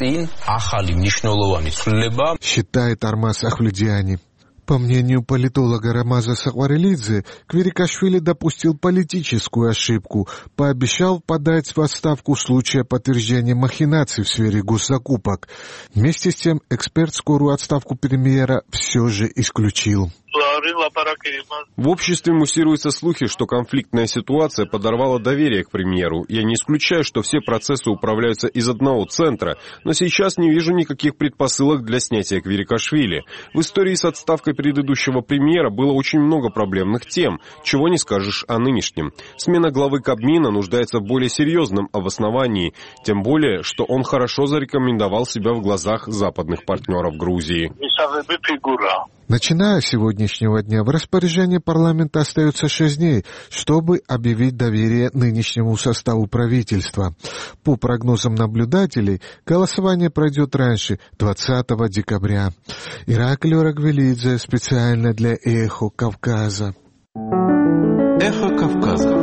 Считает Армаз Ахлидиани. По мнению политолога Рамаза Сахварелидзе, Квирикашвили допустил политическую ошибку, пообещал подать в отставку в случае подтверждения махинаций в сфере госзакупок. Вместе с тем, эксперт скорую отставку премьера все же исключил. В обществе муссируются слухи, что конфликтная ситуация подорвала доверие к премьеру. Я не исключаю, что все процессы управляются из одного центра, но сейчас не вижу никаких предпосылок для снятия Квирикашвили. В истории с отставкой предыдущего премьера было очень много проблемных тем, чего не скажешь о нынешнем. Смена главы Кабмина нуждается в более серьезном обосновании, тем более, что он хорошо зарекомендовал себя в глазах западных партнеров Грузии. Начиная с сегодняшнего дня в распоряжении парламента остается 6 дней, чтобы объявить доверие нынешнему составу правительства. По прогнозам наблюдателей, голосование пройдет раньше, 20 декабря. Ираклий Рагвелидзе специально для «Эхо Кавказа». «Эхо Кавказа».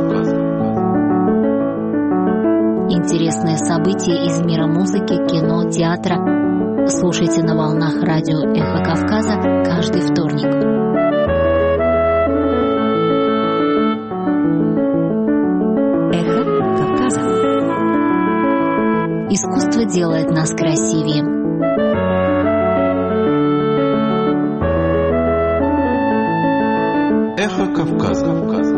Интересные события из мира музыки, кино, театра. Слушайте на волнах радио «Эхо Кавказа» каждый вторник. «Эхо Кавказа». Искусство делает нас красивее. «Эхо Кавказа».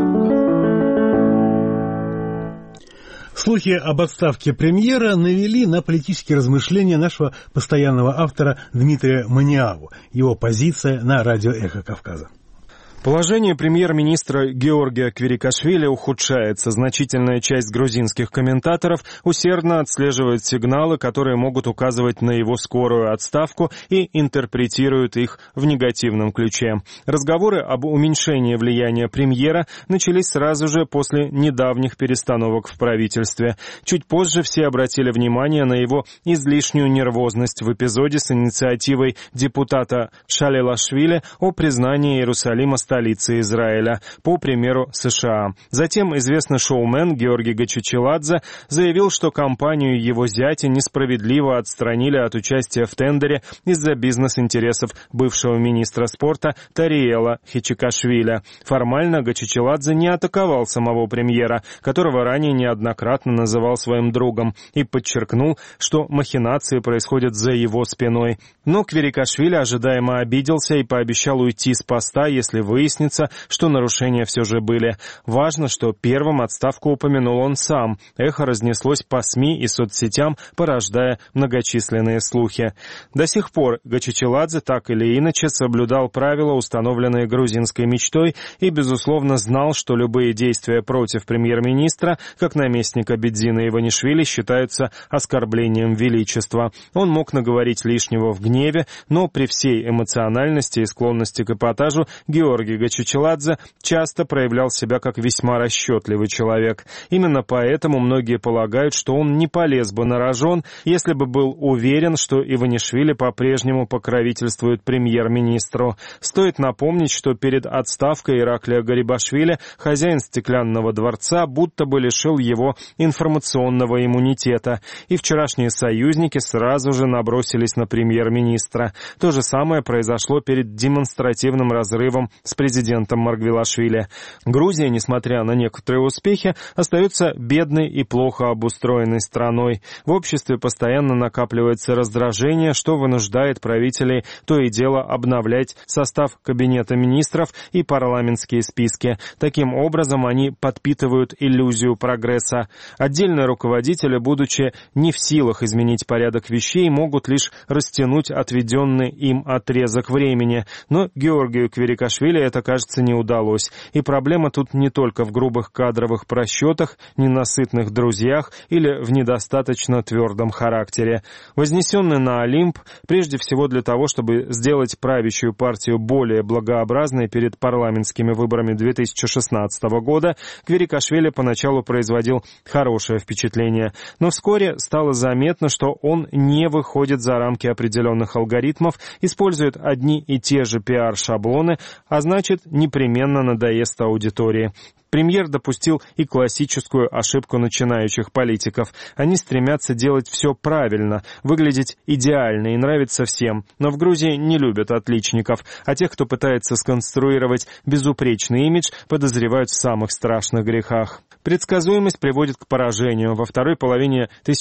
Слухи об отставке премьера навели на политические размышления нашего постоянного автора Дмитрия Маниаву. Его позиция на радио «Эхо Кавказа». Положение премьер-министра Георгия Квирикашвили ухудшается. Значительная часть грузинских комментаторов усердно отслеживает сигналы, которые могут указывать на его скорую отставку, и интерпретируют их в негативном ключе. Разговоры об уменьшении влияния премьера начались сразу же после недавних перестановок в правительстве. Чуть позже все обратили внимание на его излишнюю нервозность в эпизоде с инициативой депутата Шалилашвили о признании Иерусалима столицы Израиля, по примеру США. Затем известный шоумен Георгий Гачичеладзе заявил, что компанию его зятя несправедливо отстранили от участия в тендере из-за бизнес-интересов бывшего министра спорта Тариэла Хичикашвили. Формально Гачичеладзе не атаковал самого премьера, которого ранее неоднократно называл своим другом, и подчеркнул, что махинации происходят за его спиной. Но Квирикашвили ожидаемо обиделся и пообещал уйти с поста, если выяснится, что нарушения все же были. Важно, что первым отставку упомянул он сам. Эхо разнеслось по СМИ и соцсетям, порождая многочисленные слухи. До сих пор Гачичеладзе так или иначе соблюдал правила, установленные грузинской мечтой, и, безусловно, знал, что любые действия против премьер-министра, как наместника Бедзина Иванишвили, считаются оскорблением величества. Он мог наговорить лишнего в гневе, но при всей эмоциональности и склонности к эпатажу Георгий Гачичеладзе часто проявлял себя как весьма расчетливый человек. Именно поэтому многие полагают, что он не полез бы на рожон, если бы был уверен, что Иванишвили по-прежнему покровительствует премьер-министру. Стоит напомнить, что перед отставкой Ираклия Гарибашвили хозяин стеклянного дворца будто бы лишил его информационного иммунитета, и вчерашние союзники сразу же набросились на премьер-министра. То же самое произошло перед демонстративным разрывом с президентом Маргвелашвили. Грузия, несмотря на некоторые успехи, остается бедной и плохо обустроенной страной. В обществе постоянно накапливается раздражение, что вынуждает правителей то и дело обновлять состав кабинета министров и парламентские списки. Таким образом, они подпитывают иллюзию прогресса. Отдельные руководители, будучи не в силах изменить порядок вещей, могут лишь растянуть отведенный им отрезок времени. Но Георгию Квирикашвили это, кажется, не удалось. И проблема тут не только в грубых кадровых просчетах, ненасытных друзьях или в недостаточно твердом характере. Вознесенный на Олимп, прежде всего для того, чтобы сделать правящую партию более благообразной перед парламентскими выборами 2016 года, Квирикашвили поначалу производил хорошее впечатление. Но вскоре стало заметно, что он не выходит за рамки определенных алгоритмов, использует одни и те же пиар-шаблоны, а значит, непременно надоест аудитории. Премьер допустил и классическую ошибку начинающих политиков. Они стремятся делать все правильно, выглядеть идеально и нравиться всем. Но в Грузии не любят отличников, а тех, кто пытается сконструировать безупречный имидж, подозревают в самых страшных грехах. Предсказуемость приводит к поражению. Во второй половине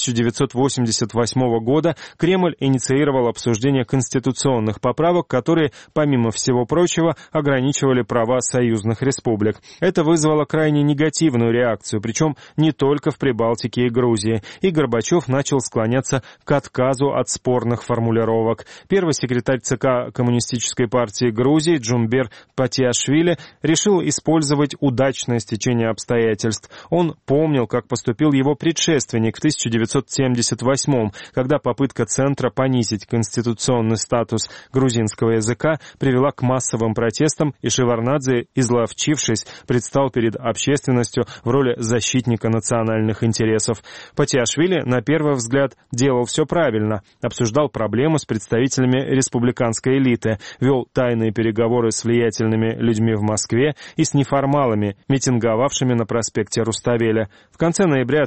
1988 года Кремль инициировал обсуждение конституционных поправок, которые, помимо всего прочего, ограничивали права союзных республик. Это вызвало вызвало крайне негативную реакцию, причем не только в Прибалтике и Грузии, и Горбачев начал склоняться к отказу от спорных формулировок. Первый секретарь ЦК Коммунистической партии Грузии Джумбер Патиашвили решил использовать удачное стечение обстоятельств. Он помнил, как поступил его предшественник в 1978-м, когда попытка Центра понизить конституционный статус грузинского языка привела к массовым протестам, и Шеварднадзе, изловчившись, предстал перед общественностью в роли защитника национальных интересов. Патиашвили, на первый взгляд, делал все правильно, обсуждал проблему с представителями республиканской элиты, вел тайные переговоры с влиятельными людьми в Москве и с неформалами, митинговавшими на проспекте Руставеля. В конце ноября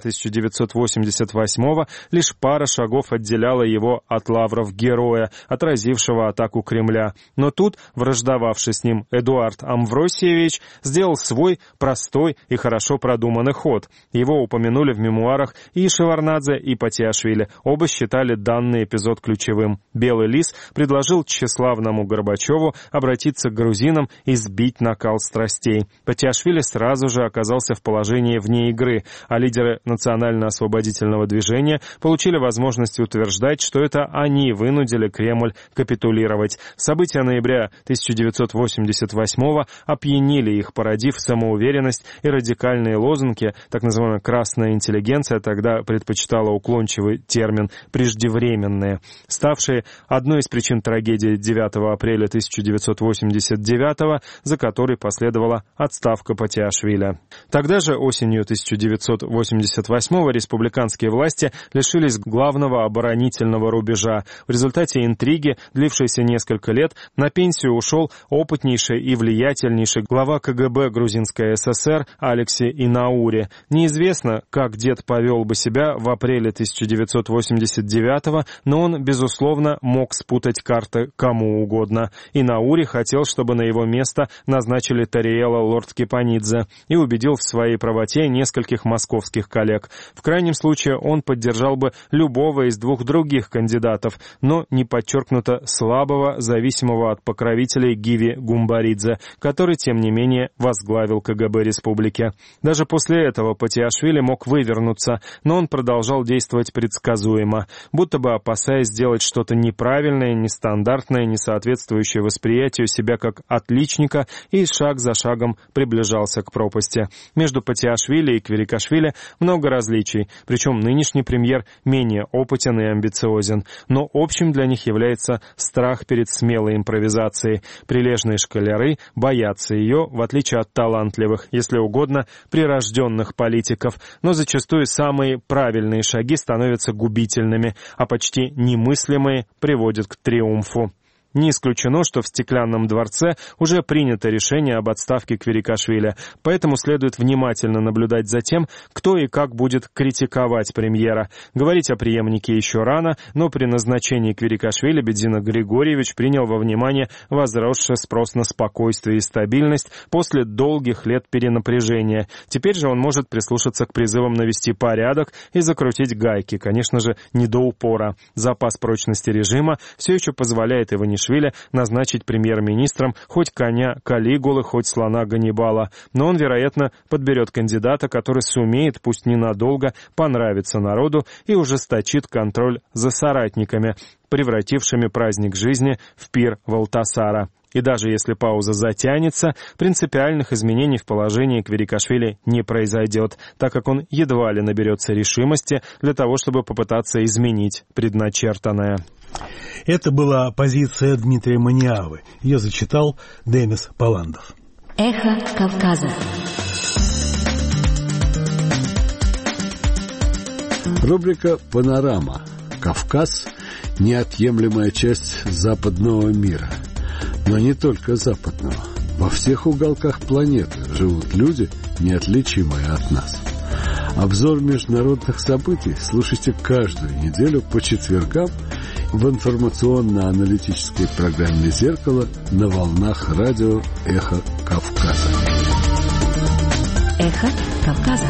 1988-го лишь пара шагов отделяла его от лавров героя, отразившего атаку Кремля. Но тут, враждовавший с ним Эдуард Амвросиевич, сделал свой простой и хорошо продуманный ход. Его упомянули в мемуарах и Шеварднадзе, и Патиашвили. Оба считали данный эпизод ключевым. «Белый лис» предложил тщеславному Горбачеву обратиться к грузинам и сбить накал страстей. Патиашвили сразу же оказался в положении вне игры, а лидеры национально-освободительного движения получили возможность утверждать, что это они вынудили Кремль капитулировать. События ноября 1988-го опьянили их, породив самоуверенность и радикальные лозунги. Так называемая «красная интеллигенция» тогда предпочитала уклончивый термин «преждевременные», ставшие одной из причин трагедии 9 апреля 1989-го, за которой последовала отставка Патиашвили. Тогда же, осенью 1988-го, республиканские власти лишились главного оборонительного рубежа. В результате интриги, длившейся несколько лет, на пенсию ушел опытнейший и влиятельнейший глава КГБ Грузинской ССР Алексей Инаури. Неизвестно, как дед повел бы себя в апреле 1989-го, но он, безусловно, мог спутать карты кому угодно. Инаури хотел, чтобы на его место назначили Тариэла Лордкипанидзе, и убедил в своей правоте нескольких московских коллег. В крайнем случае он поддержал бы любого из двух других кандидатов, но не подчеркнуто слабого, зависимого от покровителей Гиви Гумбаридзе, который, тем не менее, возглавил КГБ республики. Даже после этого Патиашвили мог вывернуться, но он продолжал действовать предсказуемо, будто бы опасаясь сделать что-то неправильное, нестандартное, не соответствующее восприятию себя как отличника, и шаг за шагом приближался к пропасти. Между Патиашвили и Квирикашвили много различий, причем нынешний премьер менее опытен и амбициозен, но общим для них является страх перед смелой импровизацией. Прилежные школяры боятся ее, в отличие от талантливых, если угодно, прирожденных политиков, но зачастую самые правильные шаги становятся губительными, а почти немыслимые приводят к триумфу. Не исключено, что в Стеклянном дворце уже принято решение об отставке Квирикашвили, поэтому следует внимательно наблюдать за тем, кто и как будет критиковать премьера. Говорить о преемнике еще рано, но при назначении Квирикашвили Бедзина Григорьевич принял во внимание возросший спрос на спокойствие и стабильность после долгих лет перенапряжения. Теперь же он может прислушаться к призывам навести порядок и закрутить гайки, конечно же, не до упора. Запас прочности режима все еще позволяет Иванишвили назначить премьер-министром хоть коня Калигулы, хоть слона Ганнибала, но он, вероятно, подберет кандидата, который сумеет, пусть ненадолго, понравиться народу и ужесточит контроль за соратниками, превратившими праздник жизни в пир Валтасара. И даже если пауза затянется, принципиальных изменений в положении Квирикашвили не произойдет, так как он едва ли наберется решимости для того, чтобы попытаться изменить предначертанное. Это была позиция Дмитрия Маниавы. Ее зачитал Демис Паландов. Эхо Кавказа. Рубрика «Панорама». Кавказ – неотъемлемая часть западного мира. Но не только западного. Во всех уголках планеты живут люди, неотличимые от нас. Обзор международных событий слушайте каждую неделю по четвергам в информационно-аналитической программе «Зеркало» на волнах радио «Эхо Кавказа». «Эхо Кавказа».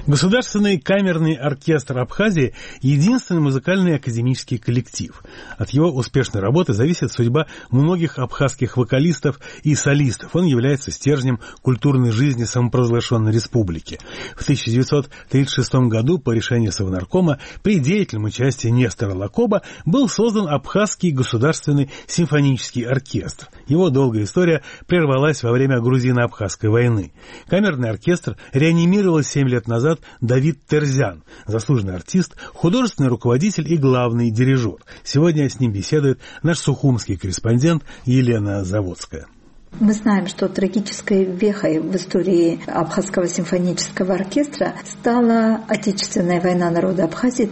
Государственный камерный оркестр Абхазии – единственный музыкальный академический коллектив. От его успешной работы зависит судьба многих абхазских вокалистов и солистов. Он является стержнем культурной жизни самопровозглашенной республики. В 1936 году по решению Совнаркома при деятельном участии Нестора Лакоба был создан Абхазский государственный симфонический оркестр. Его долгая история прервалась во время грузино-абхазской войны. Камерный оркестр реанимировал 7 лет назад Давид Терзян, заслуженный артист, художественный руководитель и главный дирижер. Сегодня с ним беседует наш сухумский корреспондент Елена Заводская. Мы знаем, что трагической вехой в истории Абхазского симфонического оркестра стала Отечественная война народа Абхазии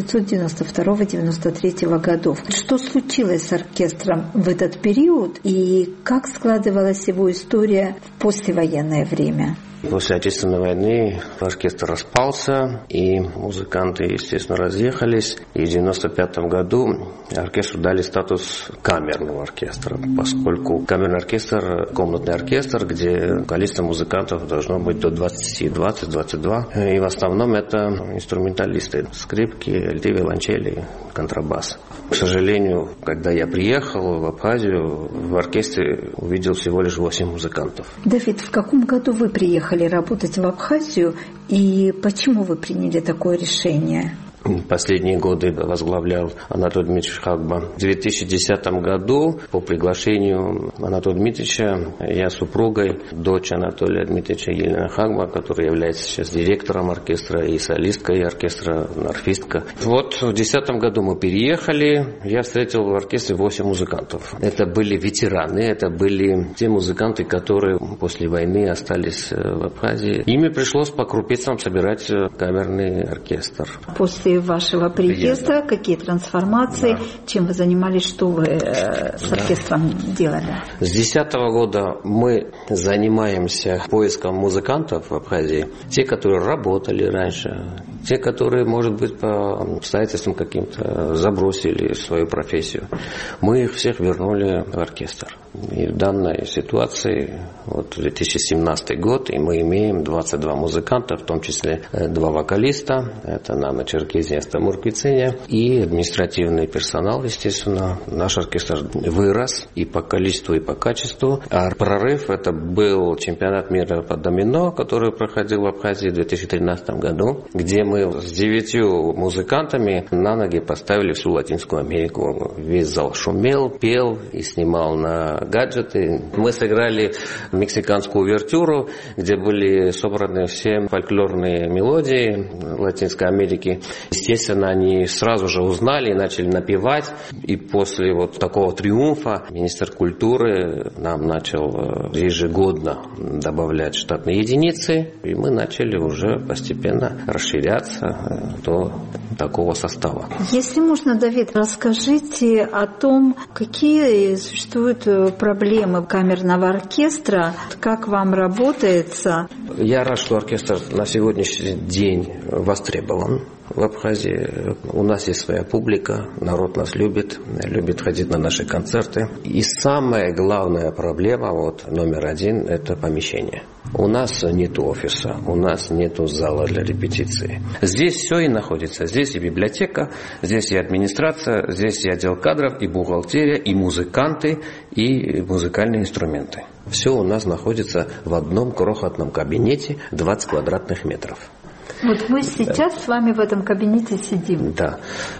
1992-1993 годов. Что случилось с оркестром в этот период и как складывалась его история в послевоенное время? После Отечественной войны оркестр распался, и музыканты, естественно, разъехались. И в 1995 году оркестру дали статус камерного оркестра, поскольку камерный оркестр – комнатный оркестр, где количество музыкантов должно быть до 20, 22. И в основном это инструменталисты – скрипки, альты, виолончели, контрабас. К сожалению, когда я приехал в Абхазию, в оркестре увидел всего лишь 8 музыкантов. Давид, в каком году вы приехали работать в Абхазию и почему вы приняли такое решение? Последние годы возглавлял Анатолий Дмитриевич Хагба. В 2010 году по приглашению Анатолия Дмитриевича я с супругой, дочь Анатолия Дмитриевича Елена Хагба, которая является сейчас директором оркестра и солисткой оркестра, арфистка. Вот в 2010 году мы переехали, я встретил в оркестре 8 музыкантов. Это были ветераны, это были те музыканты, которые после войны остались в Абхазии. Ими пришлось по крупицам собирать камерный оркестр. После вашего приезда какие трансформации, чем вы занимались, что вы с оркестром делали? С 2010 года мы занимаемся поиском музыкантов в Абхазии. Те, которые работали раньше, те, которые, может быть, по обстоятельствам каким-то забросили свою профессию. Мы их всех вернули в оркестр. И в данной ситуации, вот 2017 год, и мы имеем 22 музыканта, в том числе 2 вокалиста, это Нано-Черкизия, Стамур-Квициния, и административный персонал, естественно. Наш оркестр вырос и по количеству, и по качеству. А прорыв – это был чемпионат мира по домино, который проходил в Абхазии в 2013 году, где мы с 9 музыкантами на ноги поставили всю Латинскую Америку. Весь зал шумел, пел и снимал на гаджеты. Мы сыграли мексиканскую увертюру, где были собраны все фольклорные мелодии Латинской Америки. Естественно, они сразу же узнали и начали напевать. И после вот такого триумфа министр культуры нам начал ежегодно добавлять штатные единицы. И мы начали уже постепенно расширяться до такого состава. Если можно, Давид, расскажите о том, какие существуют проблемы камерного оркестра, как вам работается. Я рад, что оркестр на сегодняшний день востребован в Абхазии. У нас есть своя публика, народ нас любит ходить на наши концерты. И самая главная проблема, вот номер 1, это помещение. У нас нет офиса, у нас нет зала для репетиции. Здесь все и находится. Здесь и библиотека, здесь и администрация, здесь и отдел кадров, и бухгалтерия, и музыканты, и музыкальные инструменты. Все у нас находится в одном крохотном кабинете 20 квадратных метров. Вот мы сейчас с вами в этом кабинете сидим. Да.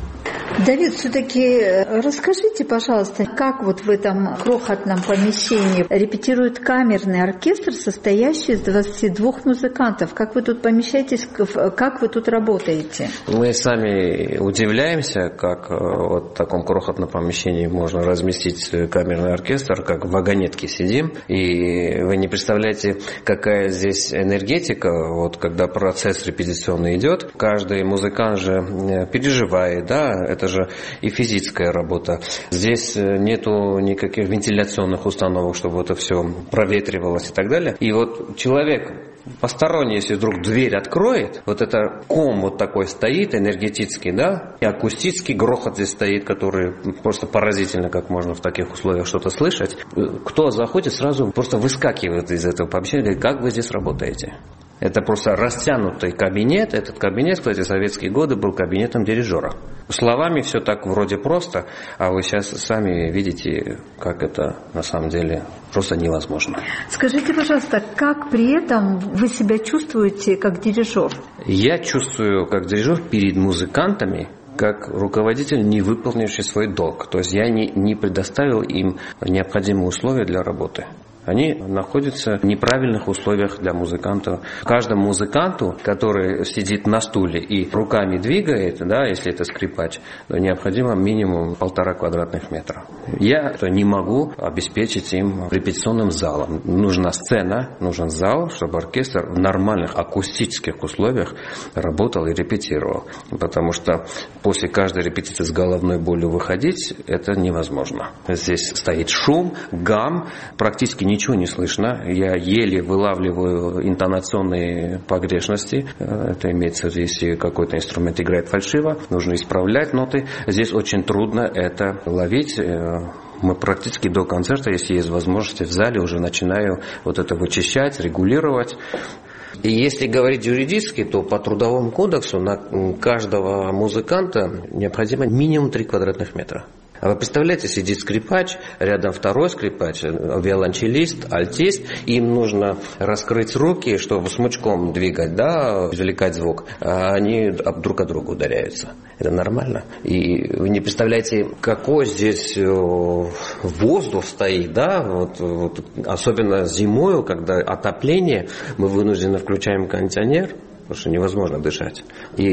Давид, все-таки расскажите, пожалуйста, как вот в этом крохотном помещении репетирует камерный оркестр, состоящий из 22 музыкантов? Как вы тут помещаетесь, как вы тут работаете? Мы сами удивляемся, как вот в таком крохотном помещении можно разместить камерный оркестр, как в вагонетке сидим. И вы не представляете, какая здесь энергетика, вот когда процесс репетиционный идет. Каждый музыкант же переживает, да, это же и физическая работа. Здесь нету никаких вентиляционных установок, чтобы это все проветривалось и так далее. И вот человек посторонний, если вдруг дверь откроет, вот это ком вот такой стоит, энергетический, да, и акустический грохот здесь стоит, который просто поразительно, как можно в таких условиях что-то слышать. Кто заходит, сразу просто выскакивает из этого помещения, говорит, как вы здесь работаете? Это просто растянутый кабинет. Этот кабинет, кстати, в советские годы был кабинетом дирижера. Словами все так вроде просто, а вы сейчас сами видите, как это на самом деле просто невозможно. Скажите, пожалуйста, как при этом вы себя чувствуете как дирижер? Я чувствую как дирижер перед музыкантами, как руководитель, не выполнивший свой долг. То есть я не предоставил им необходимые условия для работы. Они находятся в неправильных условиях для музыкантов. Каждому музыканту, который сидит на стуле и руками двигает, да, если это скрипач, необходимо минимум 1,5 квадратных метра. Я не могу обеспечить им репетиционным залом. Нужна сцена, нужен зал, чтобы оркестр в нормальных акустических условиях работал и репетировал. Потому что после каждой репетиции с головной болью выходить, это невозможно. Здесь стоит шум, гам, практически ничего не слышно. Я еле вылавливаю интонационные погрешности. Это имеется в виду, если какой-то инструмент играет фальшиво, нужно исправлять ноты. Здесь очень трудно это ловить. Мы практически до концерта, если есть возможность, в зале уже начинаю вот это вычищать, регулировать. И если говорить юридически, то по Трудовому кодексу на каждого музыканта необходимо минимум 3 квадратных метра. А вы представляете, сидит скрипач, рядом второй скрипач, виолончелист, альтист, им нужно раскрыть руки, чтобы смычком двигать, да, извлекать звук, а они друг от друга ударяются. Это нормально. И вы не представляете, какой здесь воздух стоит, да, вот, особенно зимой, когда отопление, мы вынуждены включаем кондиционер, потому что невозможно дышать.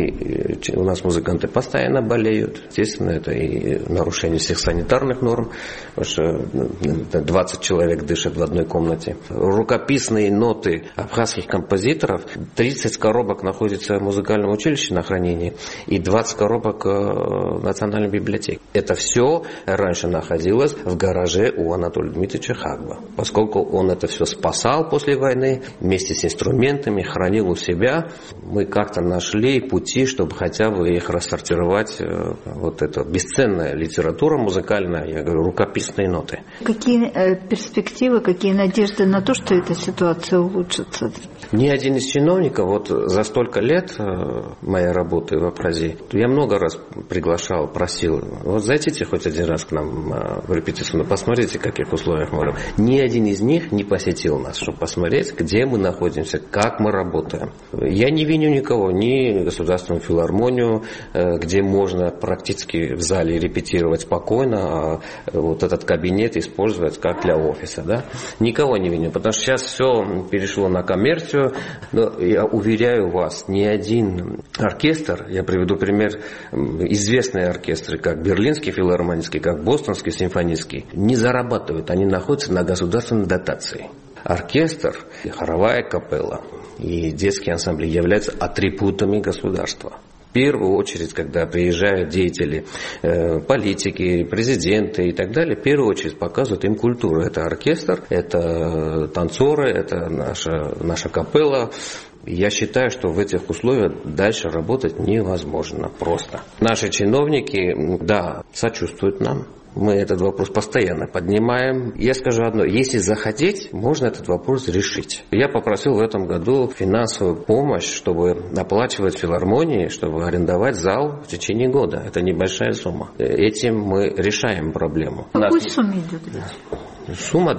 И у нас музыканты постоянно болеют. Естественно, это и нарушение всех санитарных норм, потому что 20 человек дышат в одной комнате. Рукописные ноты абхазских композиторов, 30 коробок находится в музыкальном училище на хранении и 20 коробок в Национальной библиотеке. Это все раньше находилось в гараже у Анатолия Дмитриевича Хагба. Поскольку он это все спасал после войны, вместе с инструментами хранил у себя, мы как-то нашли пути, чтобы хотя бы их рассортировать. Вот это бесценная литература музыкальная, я говорю, рукописные ноты. Какие перспективы, какие надежды на то, что эта ситуация улучшится? Ни один из чиновников, вот за столько лет моей работы в Абхазии, я много раз приглашал, просил, вот зайдите хоть один раз к нам в репетицию, посмотрите, в каких условиях мы работаем. Ни один из них не посетил нас, чтобы посмотреть, где мы находимся, как мы работаем. Я не виню никого, ни Государственную филармонию, где можно практически в зале репетировать спокойно, а вот этот кабинет использовать как для офиса. Да? Никого не виню, потому что сейчас все перешло на коммерцию. Но я уверяю вас, ни один оркестр, я приведу пример, известные оркестры, как Берлинский филармонический, как Бостонский симфонический, не зарабатывают, они находятся на государственной дотации. Оркестр, хоровая капелла и детские ансамбли являются атрибутами государства. В первую очередь, когда приезжают деятели, политики, президенты и так далее, в первую очередь показывают им культуру. Это оркестр, это танцоры, это наша капелла. Я считаю, что в этих условиях дальше работать невозможно просто. Наши чиновники, да, сочувствуют нам. Мы этот вопрос постоянно поднимаем. Я скажу одно, если захотеть, можно этот вопрос решить. Я попросил в этом году финансовую помощь, чтобы оплачивать филармонии, чтобы арендовать зал в течение года. Это небольшая сумма. Этим мы решаем проблему. Какую сумму идет? Сумма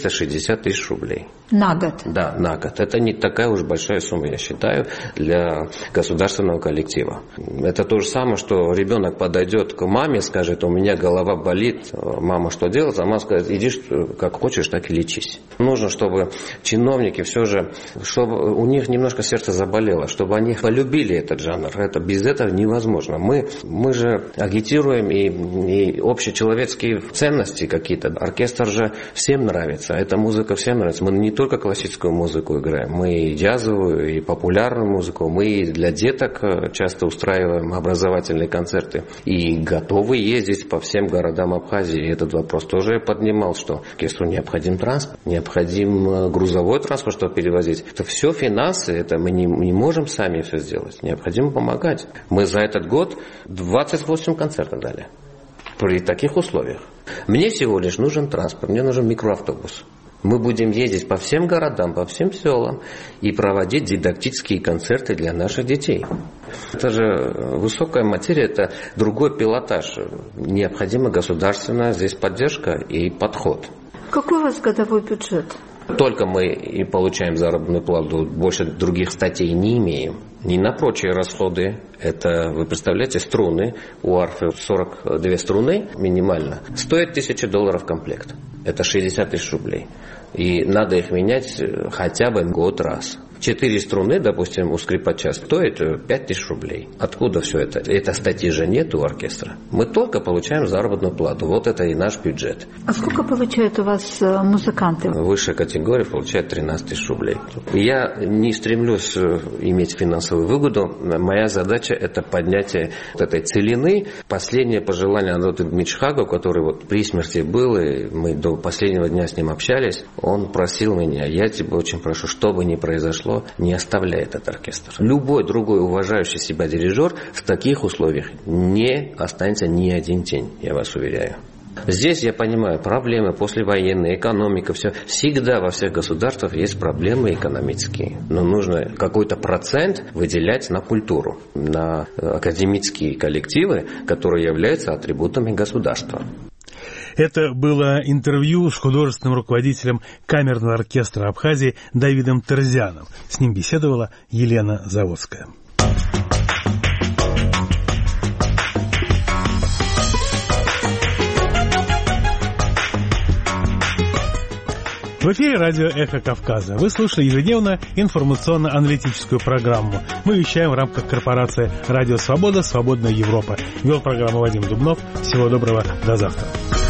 360 тысяч рублей. На год? Да, на год. Это не такая уж большая сумма, я считаю, для государственного коллектива. Это то же самое, что ребенок подойдет к маме, скажет, у меня голова болит, мама что делать? А мама скажет, иди как хочешь, так и лечись. Нужно, чтобы чиновники все же, чтобы у них немножко сердце заболело, чтобы они полюбили этот жанр. Это без этого невозможно. Мы же агитируем и общечеловеческие ценности какие-то. Оркестр же всем нравится, эта музыка всем нравится. Мы не только классическую музыку играем, мы и джазовую, и популярную музыку, мы и для деток часто устраиваем образовательные концерты. И готовы ездить по всем городам Абхазии. Этот вопрос тоже я поднимал, что оркестру необходим транспорт, необходим грузовой транспорт, чтобы перевозить. Это все финансы, это мы не можем сами все сделать. Необходимо помогать. Мы за этот год 28 концертов дали. При таких условиях. Мне всего лишь нужен транспорт, мне нужен микроавтобус. Мы будем ездить по всем городам, по всем селам и проводить дидактические концерты для наших детей. Это же высокая материя, это другой пилотаж. Необходима государственная здесь поддержка и подход. Какой у вас годовой бюджет? Только мы и получаем заработную плату, больше других статей не имеем. Не на прочие расходы. Это, вы представляете, струны. У арфы 42 струны минимально. Стоит $1000 комплект. Это 60 000 рублей. И надо их менять хотя бы год раз. 4 струны, допустим, у скрипача стоит 5000 рублей. Откуда все это? Это статьи же нет у оркестра. Мы только получаем заработную плату. Вот это и наш бюджет. А сколько получают у вас музыканты? Высшая категория получает 13 000 рублей. Я не стремлюсь иметь финансовую выгоду. Моя задача – это поднятие вот этой целины. Последнее пожелание Анатолия Дмитрича, который вот при смерти был, и мы до последнего дня с ним общались, он просил меня: я тебя очень прошу, что бы ни произошло, не оставляй этот оркестр. Любой другой уважающий себя дирижер в таких условиях не останется ни один день, я вас уверяю. Здесь я понимаю проблемы послевоенные, экономика, все. Всегда во всех государствах есть проблемы экономические. Но нужно какой-то процент выделять на культуру, на академические коллективы, которые являются атрибутами государства. Это было интервью с художественным руководителем камерного оркестра Абхазии Давидом Терзяном. С ним беседовала Елена Заводская. В эфире радио «Эхо Кавказа». Вы слушали ежедневно информационно-аналитическую программу. Мы вещаем в рамках корпорации «Радио Свобода. Свободная Европа». Вел программу Вадим Дубнов. Всего доброго. До завтра.